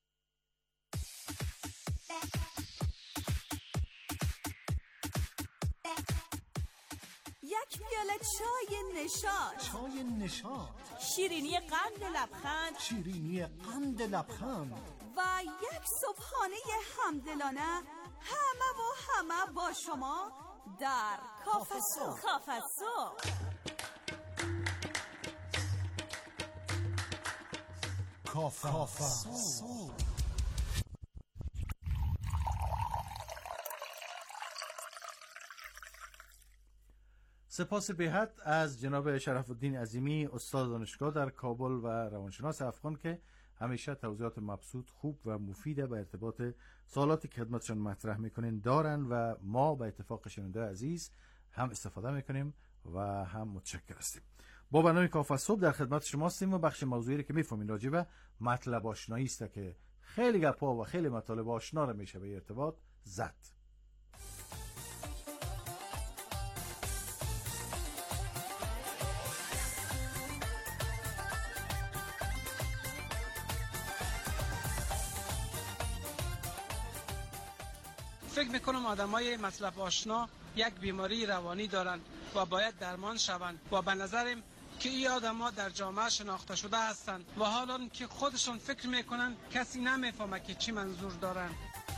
[SPEAKER 5] یک پیاله چای نشاط،
[SPEAKER 8] چای نشاط،
[SPEAKER 5] شیرینی قند لبخند،
[SPEAKER 8] شیرینی قند لبخند
[SPEAKER 5] و یک صبحانه همدلانه همه با شما در کافه صبح. کافه صبح.
[SPEAKER 8] کافه صبح.
[SPEAKER 6] سپاس بی‌حد از جناب شرف الدین عظیمی، استاد دانشگاه در کابل و روانشناس افغان که همیشه توضیحات مبسوط، خوب و مفید به ارتباط سوالاتی که خدمتشان مطرح میکنین دارن و ما به اتفاق شنونده عزیز هم استفاده میکنیم و هم متشکر هستیم. با برنامه کافه صبح در خدمت شما هستیم و بخش موضوعی که میفهمین راجع به مطلب آشنایی است که خیلی گپا و خیلی مطالب آشنا رو میشه به ارتباط زد.
[SPEAKER 20] فکر میکنم آدمای مطلب آشنا یک بیماری روانی دارند و باید درمان شوند و به نظرم که این آدم‌ها در جامعه شناخته شده هستند و حالا که خودشون فکر میکنن کسی نمیفهمه که چی منظور دارن.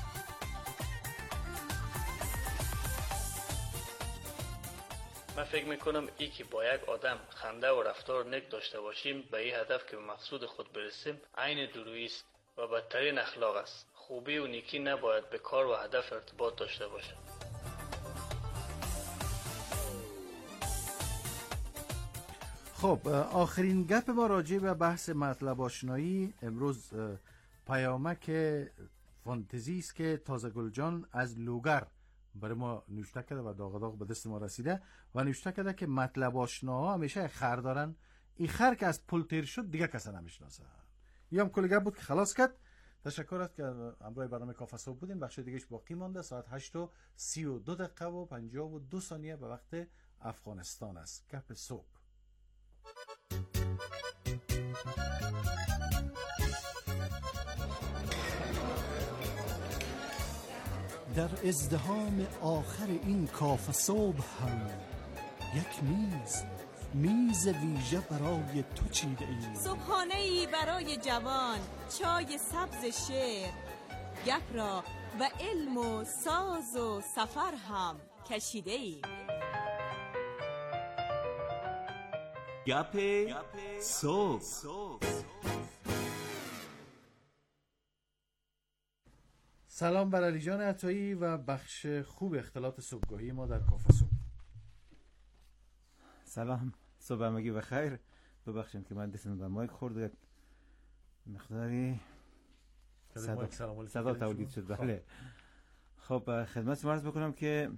[SPEAKER 7] من فکر میکنم ای که با یک آدم خنده و رفتار نک داشته باشیم به این هدف که به مقصود خود برسیم عین دورویی است و بدترین اخلاق است. خوبی و نیکی نباید به کار و هدف ارتباط داشته باشه.
[SPEAKER 6] خب آخرین گپ ما راجع به بحث مطلب آشنایی امروز پیامک فانتزی است که تازه گلجان از لوگر برای ما نوشته کرده و داغ داغ به دست ما رسیده و نوشته کرده که مطلب آشناها همیشه خر دارن، این خر که از پل تیر شد دیگه کسی نمیشناسه. یا هم کلی گپ بود که خلاص کرد. تشکر است که همراه برنامه کافه صبح بودین. بخش دیگهش باقی مانده. ساعت 8:32 به وقت افغانستان است. گپ صبح.
[SPEAKER 8] در ازدحام آخر این کافه صبح هم یک میز ویژه برای تو چیده ایم.
[SPEAKER 5] صبحانه‌ای برای جوان، چای سبز شعر، گپ را و علم و ساز و سفر هم کشیده ایم.
[SPEAKER 1] گپ صبح.
[SPEAKER 6] سلام بر علی جان عطایی و بخش خوب اختلاط صبحگاهی ما در کافه صبح.
[SPEAKER 10] سلام، صبح همگی بخیر. ببخشید که من دستم به مایک خورد، یک مقداری صدا تولید شد. بله. خب خدمت شما عرض بکنم که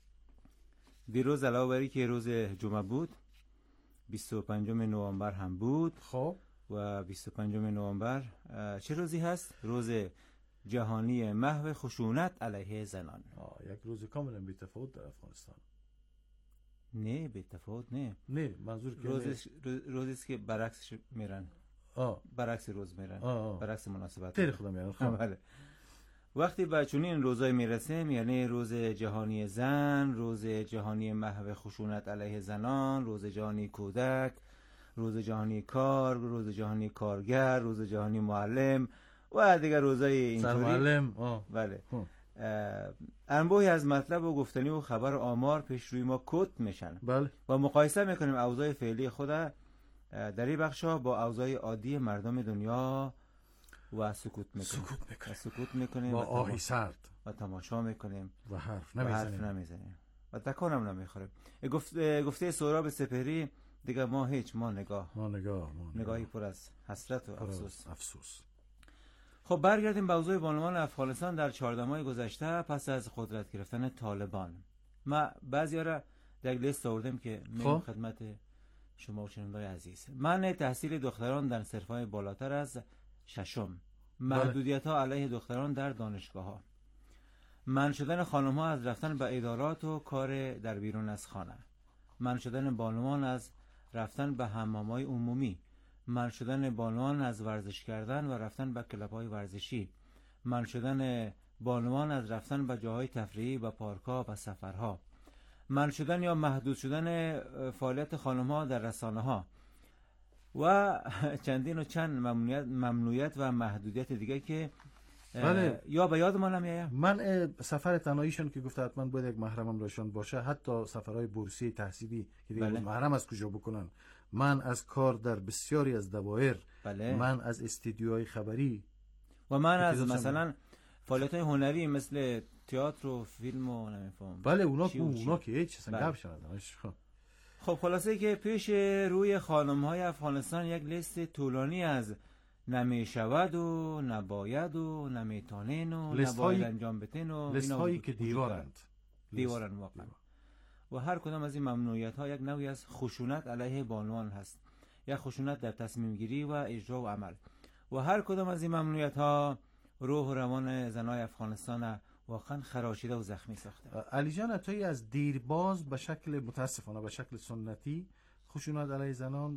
[SPEAKER 10] دیروز علاوه بر اینکه روز جمعه بود، 25 نوامبر هم بود.
[SPEAKER 6] خب
[SPEAKER 10] و 25 نوامبر چه روزی هست؟ روز جهانی محو خشونت علیه زنان.
[SPEAKER 6] یک روز کاملا بی تفاوت در افغانستان.
[SPEAKER 10] نه بی تفاوت نه
[SPEAKER 6] منظور که
[SPEAKER 10] روزی است که برعکسش میرن. برعکس روز میرن. برعکس مناسبت.
[SPEAKER 6] خیلی خدا میاد.
[SPEAKER 10] بله. وقتی به چنین روزای میرسیم، یعنی روز جهانی زن، روز جهانی محو خشونت علیه زنان، روز جهانی کودک، روز جهانی کار، روز جهانی کارگر، روز جهانی معلم و دیگر روزای اینطوری.
[SPEAKER 6] معلم.
[SPEAKER 10] بله. انبوهی از مطلب و گفتنی و خبر و آمار پیش روی ما کت میشن.
[SPEAKER 6] بله.
[SPEAKER 10] و مقایسه میکنیم اوضاع فعلی خود در این بخشا با اوضاع عادی مردم دنیا و سکوت میکنیم
[SPEAKER 6] و آهی سرد
[SPEAKER 10] و تماشا میکنیم
[SPEAKER 6] و حرف
[SPEAKER 10] نمیزنیم و تکانم نمیخوریم. گفته سهراب سپهری دیگه ما نگاهی پر از حسرت و
[SPEAKER 6] افسوس.
[SPEAKER 10] خب برگردیم به اوضاع بانوان افغانستان در 14 ماه گذشته پس از قدرت گرفتن طالبان. ما بعضیا را در لیست آوردم که میگم خدمت شما و شنوندگان عزیز. منع تحصیل دختران در صرفهای بالاتر از 6، محدودیت‌ها علیه دختران در دانشگاه‌ها، منع شدن خانم‌ها از رفتن به ادارات و کار در بیرون از خانه، منع شدن بانوان از رفتن به حمام‌های عمومی، منع شدن بانوان از ورزش کردن و رفتن به کلاب‌های ورزشی، منع شدن بانوان از رفتن به جاهای تفریحی و پارک‌ها و سفرها، منع شدن یا محدود شدن فعالیت خانم‌ها در رسانه‌ها و چندین و چند ممنوعیت و محدودیت دیگه که
[SPEAKER 6] بله.
[SPEAKER 10] یا به یاد ما نمیاد.
[SPEAKER 6] من سفر تنهاییشون که گفته حتما باید یک محرمم راشون باشه، حتی سفرهای بورسی تحصیلی که دیگه محرم از کجا بکنن، من از کار در بسیاری از دوایر، من از استودیوهای خبری
[SPEAKER 10] و من از مثلا فعالیت‌های هنری مثل تئاتر و فیلم و نمیفهم.
[SPEAKER 6] بله اونا که هیچ اصلا گپ شد.
[SPEAKER 10] خب خلاصه که پیش روی خانم‌های افغانستان یک لیست طولانی از نمیشود و نباید و نمیتونین و نباید انجام بتین و
[SPEAKER 6] لیست هایی که دیوارند
[SPEAKER 10] واقعا. و هر کدام از این ممنوعیت‌ها یک نوعی از خشونت علیه بانوان هست، یک خشونت در تصمیم گیری و اجرا و عمل. و هر کدام از این ممنوعیت‌ها روح و روان زنای افغانستان واقعا خراشیده و زخمی ساخته.
[SPEAKER 6] علی جان عطایی از دیرباز به شکل متاسفانه به شکل سنتی خشونت علیه زنان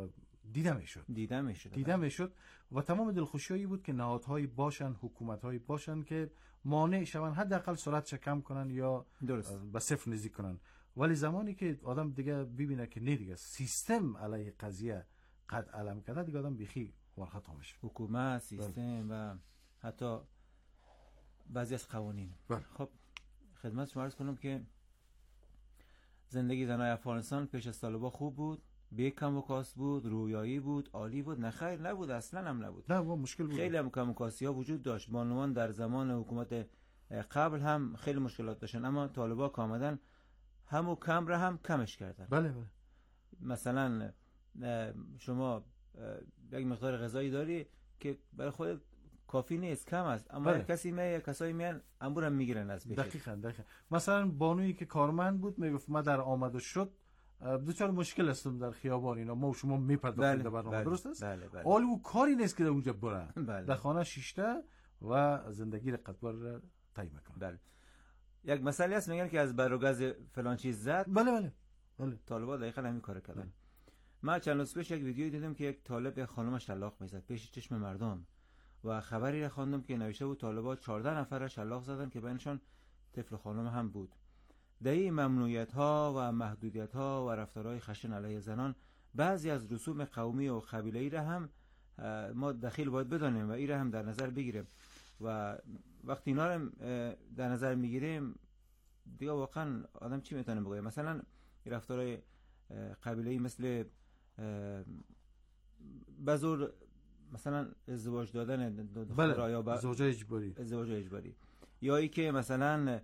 [SPEAKER 6] دیده میشد و تمام دلخوشی بود که نهادهایی باشن، حکومت‌هایی باشن که مانع شون، حداقل سرعتش کم کنن یا به صفر نزدیک کنن. ولی زمانی که آدم دیگه ببینه که نه دیگه سیستم علیه قضیه قد علم کرده، دیگه آدم بیخی ورخطا میشه.
[SPEAKER 10] حکومت، سیستم و حتی بعضی از قوانین. خب خدمت شما عرض کنم که زندگی زنای افغانستان پیش از طالبان خوب بود، بی کم و کاست بود، رویایی بود، عالی بود. نه خیر نبود، اصلا هم نبود.
[SPEAKER 6] نه مشکل بود.
[SPEAKER 10] خیلی هم کم و کاستی ها وجود داشت. بانوان در زمان حکومت قبل هم خیلی مشکلات داشتن، اما طالبان که آمدن همو کم را هم کمش کردن.
[SPEAKER 6] بله.
[SPEAKER 10] مثلا شما یک مقدار غذایی داری که برای خودت کافی نیست، کم است، اما کسایی میان انبورم میگیرن از بیخی.
[SPEAKER 6] دقیقاً. مثلا بانویی که کارمند بود میگفت من در آمد و شد دوچار مشکل هستم در خیابان اینا، ما و شما میپرداختیم در برنامه، درست است؟
[SPEAKER 10] بله.
[SPEAKER 6] حال او کاری نیست که در اونجا بره،
[SPEAKER 10] بله.
[SPEAKER 6] در خانه شیشته و زندگی رقتبار را طی میکنه.
[SPEAKER 10] بله. یک مسئله هست میگن که از برگاز فلان چیز زد.
[SPEAKER 6] بله.
[SPEAKER 10] طالبا دقیقاً همین کارو کردن. من چند روز پیش یک ویدیو دیدم که یک طالب یک خانم شلاق میزد پیش چشم مردم و خبری را خواندم که نوشته بود طالبا 14 نفر شلاق زدن که بینشان طفل خانم هم بود. در این ممنوعیت ها و محدودیت ها و رفتارهای خشن علیه زنان بعضی از رسوم قومی و قبیله‌ای را هم ما دخیل باید بدانیم و این را هم در نظر بگیریم و وقتی اینا را در نظر میگیریم دیگه واقعا آدم چی میتونه بگه؟ مثلا رفتارهای قبیله‌ای مثل بزرگ مثلا ازدواج دادن دخترها یا
[SPEAKER 6] ازدواج
[SPEAKER 10] اجباری یا ای که مثلا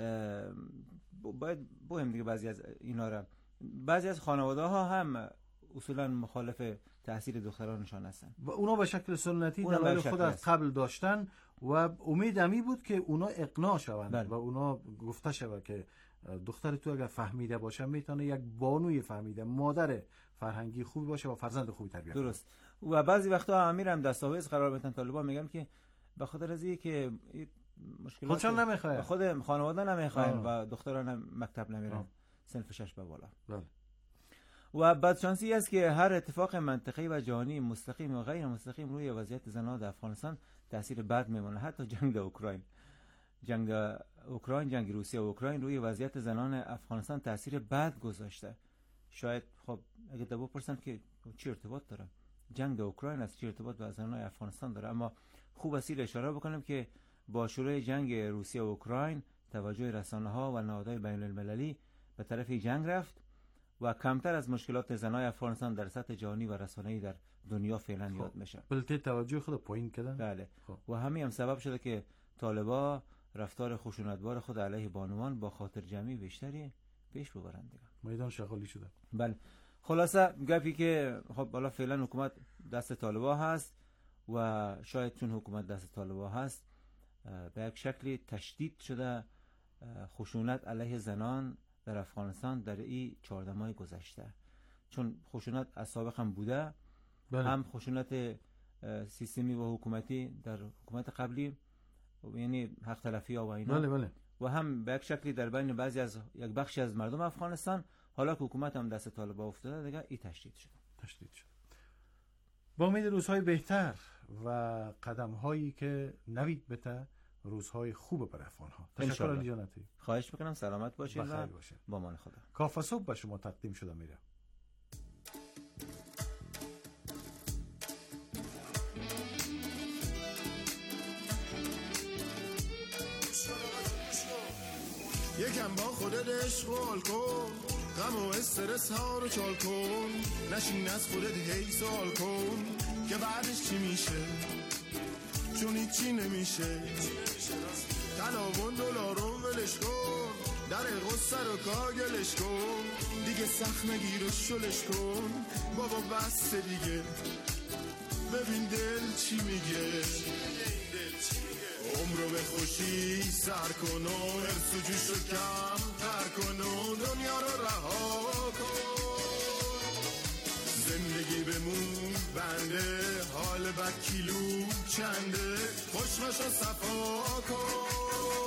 [SPEAKER 10] باید بهم دیگه بعضی از اینا را بعضی از خانواده ها هم اصولا مخالف تحصیل دخترانشان هستن
[SPEAKER 6] و اونا به شکل سنتی دلایل خود از قبل داشتن و امید امی بود که اونا اقناع شوند و اونا گفته شود که دختر تو اگر فهمیده باشه میتونه یک بانوی فهمیده مادر فرهنگی خوبی باشه و فرزند خوبی تربیت کنه.
[SPEAKER 10] درست. و بعضی وقتا امیرم دستاویز قرار بدن طالبان میگن که به خاطر از اینکه مشکلات
[SPEAKER 6] خودشان نمیخواد،
[SPEAKER 10] خود خانواده نمیخواین و دختران هم مکتب نمیرن صنف 6 به بالا. و بدشانسی است که هر اتفاق منطقه‌ای و جهانی مستقیم و غیر مستقیم روی وضعیت زنان در افغانستان تاثیر بد میمونه. حتی جنگ اوکراین، جنگ روسیه و اوکراین روی وضعیت زنان افغانستان تاثیر بد گذاشته. شاید خب اگه دو پرسن که چی ارتباط داره جنگ اوکراین از چی ارتباط با زنان افغانستان داره، اما خوب است اشاره بکنم که با شروع جنگ روسیه و اوکراین توجه رسانه‌ها و نهادهای بین‌المللی به طرف جنگ رفت و کمتر از مشکلات زنان افغانستان در سطح جهانی و رسانه‌ای در دنیا فعلا یاد میشه.
[SPEAKER 6] بلکه توجه خود پایین کردن.
[SPEAKER 10] بله. و همین هم سبب شده که طالبا رفتار خشونتبار خود علیه بانوان با خاطر جمعی بیشتری پیش ببرند دیگه.
[SPEAKER 6] میدان شغالی شده.
[SPEAKER 10] بله. خلاصه گپی که خب حالا فعلا حکومت دست طالبا هست و شاید چون حکومت دست طالبا هست به یک شکلی تشدید شده خشونت علیه زنان در افغانستان در این 14 ماه گذشته، چون خشونت از سابق هم بوده. هم خشونت سیستمی و حکومتی در حکومت قبلی یعنی حق تلفی ها و اینا و هم به یک شکلی در بین یک بخشی از مردم افغانستان. حالا که حکومت هم دست طالبان افتاده دیگه این تشدید شد.
[SPEAKER 6] با امید روزهای بهتر و قدم هایی که نوید بته روزهای خوب برای افغان ها. تشکر علی جانتی.
[SPEAKER 10] خواهش میکنم سلامت باشید و با امان خدا.
[SPEAKER 6] کافه صبح به شما تقدیم شده میره.
[SPEAKER 11] یکم با خودت اشغال کن، غم و استرس ها رو چال کن، نشین از خودت هی سوال کن که بعدش چی میشه، چون هیچی نمیشه. تلاون دلارون ولش کن، در غصه رو کاگلش کن، دیگه سخت نگیر و شلش کن، بابا بس دیگه ببین دل چی میگه. عمرو به خوشی سر کن و ارس و جوش رو کم تر کن و دنیا رو رها کن. زندگی بمون بنده، حال بد کیلو چنده، خوشمش رو صفا کن.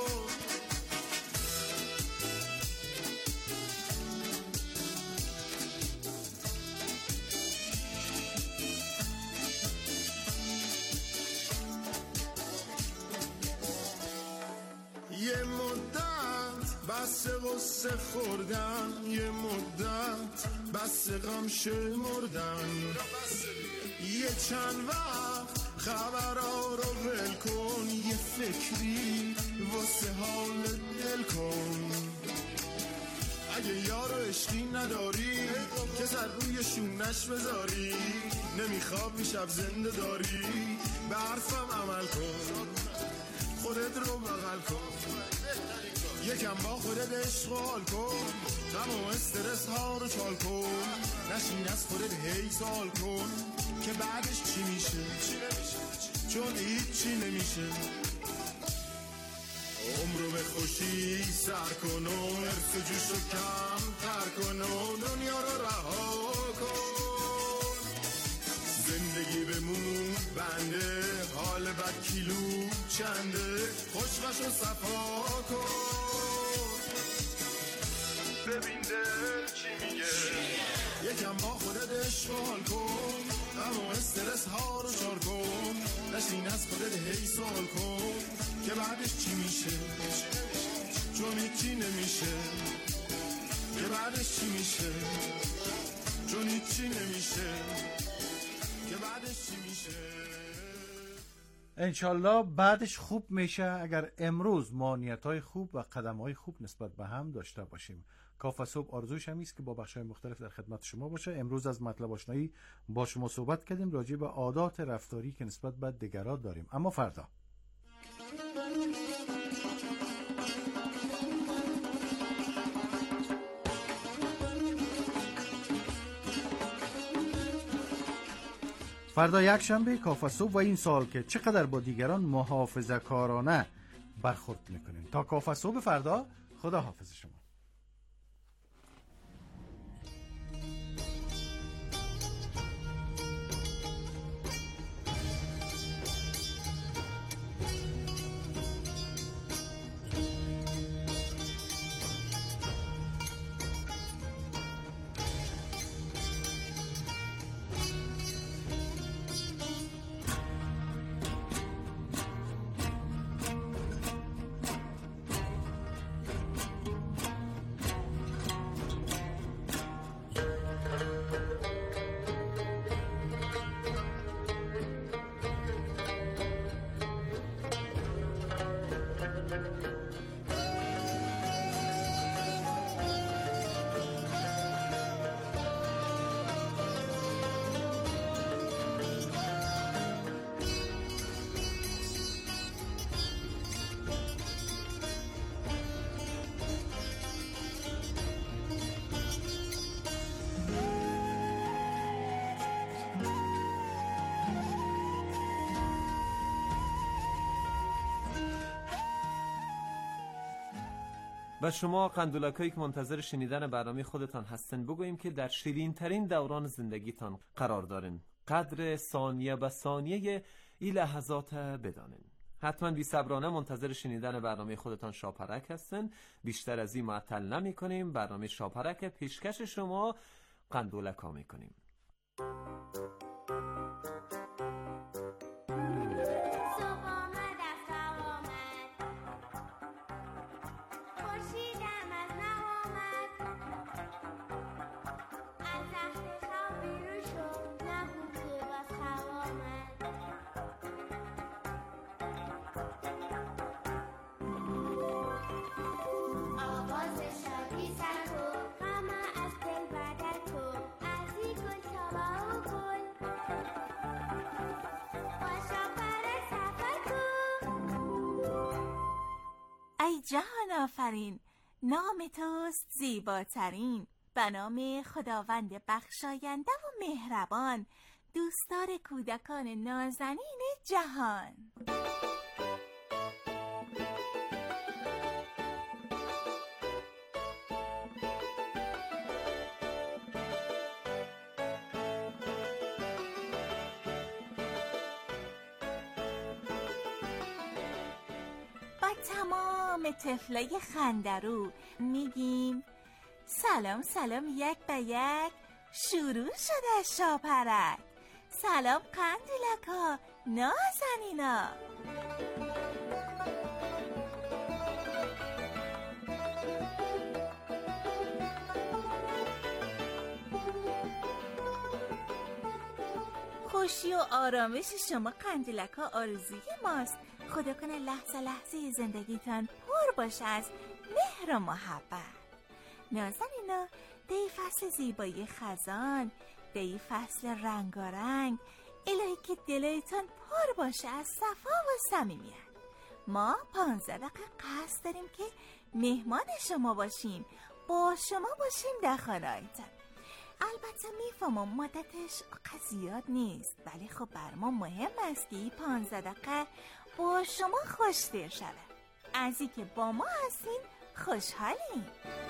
[SPEAKER 11] یه مدت بس غصه خوردن، یه مدت بس غم شمردن، یه چند وقت خبرها رو ول کن، یه فکری واسه حال دل کن. اگه یارو عشقی نداری که سر روی شونش بذاری، نمیخواب شب زنده داری، به حرفم عمل کن، خودت رو بغل کن، یکم با خودت اشغال کن، غم و استرس ها رو چال کن، نشین از خودت هی سوال کن که بعدش چی میشه، چون هیچ چی نمیشه. عمرو به خوشی سر کن و ارس و جوشو کم تر کن و دنیا رو رها کن. زندگی بمون بنده، حال بد کیلو چنده، خوشقش رو صفا کن. ببین دل چی میگه، یکم با خودت اشغال کن، غم و استرس ها رو شار کن، نشین از خودت هی سوال کن که بعدش چی میشه، چون هیچی نمیشه. که بعدش چی میشه، چون هیچی نمیشه. که بعدش چی میشه.
[SPEAKER 6] انشالله بعدش خوب میشه اگر امروز مانعیت‌های خوب و قدم‌های خوب نسبت به هم داشته باشیم. کافه صبح آرزوش هم است که با بخش‌های مختلف در خدمت شما باشه. امروز از مطلب آشنایی با شما صحبت کردیم راجع به عادات رفتاری که نسبت به دیگران داریم. اما فردا یک شنبه کافه صبح و این سال که چقدر با دیگران محافظه‌کارانه برخورد میکنیم. تا کافه صبح فردا، خدا حافظ شما.
[SPEAKER 13] و شما قندولکایی که منتظر شنیدن برنامه خودتان هستن بگوییم که در شیرین ترین دوران زندگیتان قرار دارین. قدر ثانیه به ثانیه این لحظات بدانین. حتما بی صبرانه منتظر شنیدن برنامه خودتان شاپرک هستن. بیشتر از این معطل نمی کنیم. برنامه شاپرک پیشکش شما قندولکا می کنیم.
[SPEAKER 5] ای جهان آفرین، نام توست زیباترین. به نام خداوند بخشاینده و مهربان، دوستدار کودکان نازنین جهان. تمام طفلای خندرو میگیم سلام سلام یک به یک، شروع شده شاپرک. سلام قندولکا نازنینا. خوشی و آرامش شما قندولکا آرزوی ماست. خدا کنه لحظه لحظه زندگیتان پر باشه از مهر و محبت. نازنینا، دی فصل زیبایی خزان، دی فصل رنگارنگ، الهی که دلتان پر باشه از صفا و صمیمیت. ما 15 دقیقه قصد داریم که مهمان شما باشیم، با شما باشیم در خانه‌تان. البته میفهمم مدتش زیاد نیست، ولی خب بر ما مهم است که این 15 دقیقه با شما خوش‌تر شده. از این که با ما هستین خوشحالیم.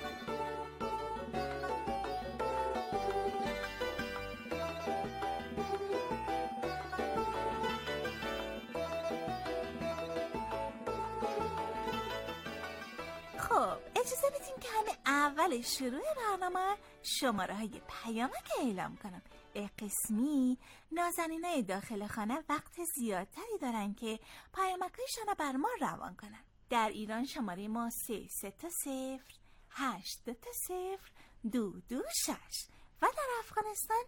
[SPEAKER 5] خب اجازه بدیم که همه اول شروع برنامه شماره های پیامک اعلام کنم. قسمی نازنینای داخل خانه وقت زیادتری دارن که پیامکایشان رو بر ما روان کنن. در ایران شماره ما 330 820 226 و در افغانستان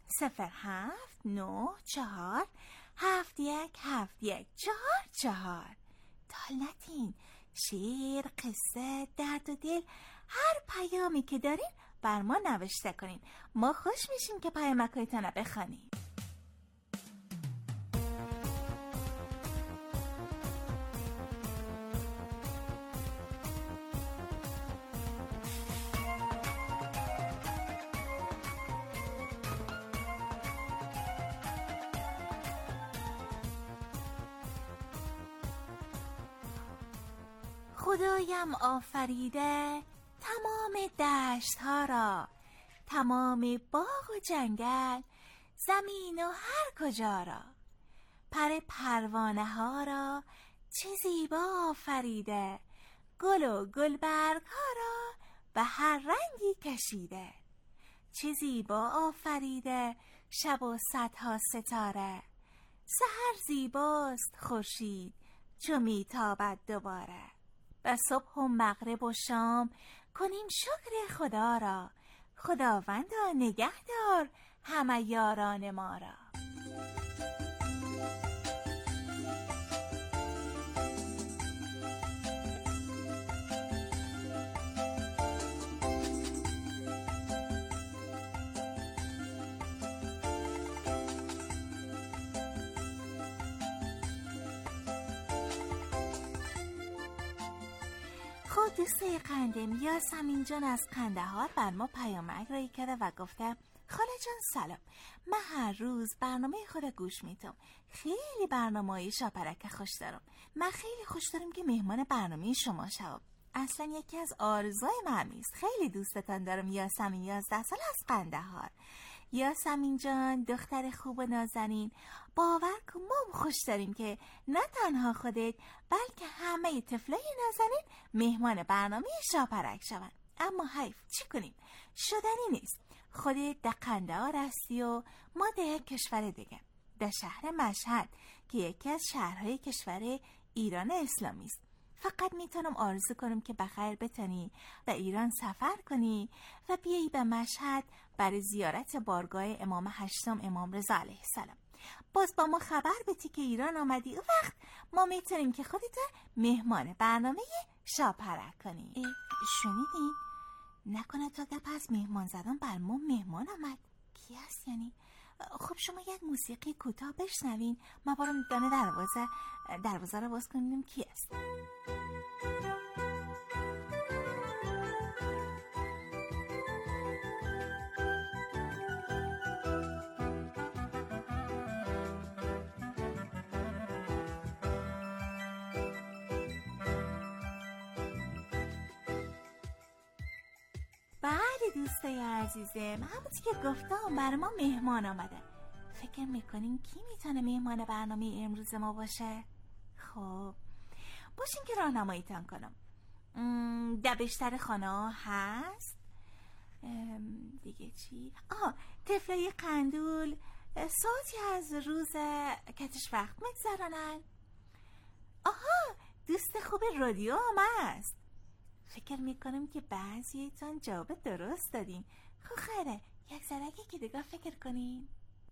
[SPEAKER 5] 0794 717144. تالنتین شعر، قصه، درد و دل، هر پیامی که دارین بر ما نوشته کنین. ما خوش میشیم که پیامکایتان رو بخوانیم. خدایم آفریده تمام دشت ها را، تمام باغ و جنگل، زمین و هر کجا را. پر پروانه ها را چه زیبا آفریده، گل و گلبرگ ها را به هر رنگی کشیده. چه زیبا آفریده شب و صدها ستاره، سحر زیباست خورشید چو میتابد دوباره. و صبح و مغرب و شام کنیم شکر خدا را، خداوندا نگهدار همه یاران ما را. خب دوستای قندم، یاسمین جان از قندهار بر ما پیامک رایی کرده و گفته خاله جان سلام، من هر روز برنامه خود گوش میدم. خیلی برنامه‌های شاپرک خوش دارم. من خیلی خوش دارم که مهمان برنامه شما شوم. اصلا یکی از آرزوهای من است. خیلی دوستتان دارم یاسمین، 11 سال از قندهار. یاسمین جان دختر خوب و نازنین، باور کن ما خوش داریم که نه تنها خودت بلکه همه طفلای نازنین مهمان برنامه شاپرک شون. اما حیف، چی کنیم؟ شدنی نیست. خودت در قندهار هستی و ما در یک کشور دیگه، در شهر مشهد که یکی از شهرهای کشور ایران اسلامی است. فقط میتونم آرزو کنم که بخیر بتونی به ایران سفر کنی و بیایی به مشهد برای زیارت بارگاه امام هشتم امام رضا علیه السلام. باز با ما خبر بدی که ایران آمدی، اون وقت ما میتونیم که خودت مهمان برنامه شاپرک کنی. شنیدین؟ نکنه تا گپ از مهمان زدن بر ما مهمان آمد. کی هست یعنی؟ خب شما یک موسیقی کوتاه بشنوین، ما برام دانه دروازه رو باز کنیم کی است. بله دوستای عزیزم، همونطور که گفتم برای ما مهمان آمده. فکر میکنین کی میتونه مهمان برنامه امروز ما باشه؟ خب باشین که راهنماییتان کنم. دبشتر خانه هست. دیگه چی؟ طفلای قندول صوتی از روز کتش وقت میگذرانن. دوست خوب رادیو هم هست. فکر میکنم که بعضیتان جواب درست دادین. خب خیره، یک ذره که دیگه فکر کنین.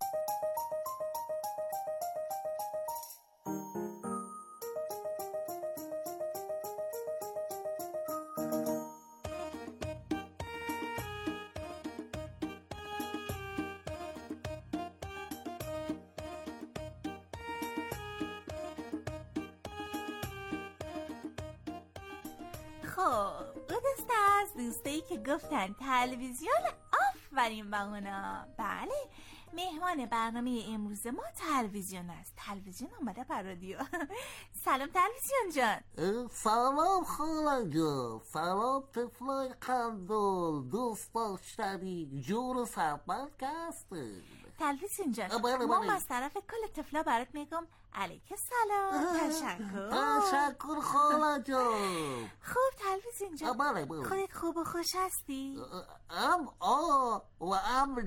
[SPEAKER 5] خب دسته از دوستایی که گفتن تلویزیون، آفرین با اونا. بله مهمان برنامه امروز ما تلویزیون است. تلویزیون آمده بر رادیو. سلام تلویزیون جان.
[SPEAKER 14] سلام خاله جان. سلام طفلای قندول، دوست داشتنی، جور و سربند که هستیم.
[SPEAKER 5] تلویزیون جان ما از طرف کل طفلا برات میگم علیک سلام.
[SPEAKER 14] تشکر خاله جان.
[SPEAKER 5] خوب تلویزیون جان خودت خوب و خوش هستی؟
[SPEAKER 14] و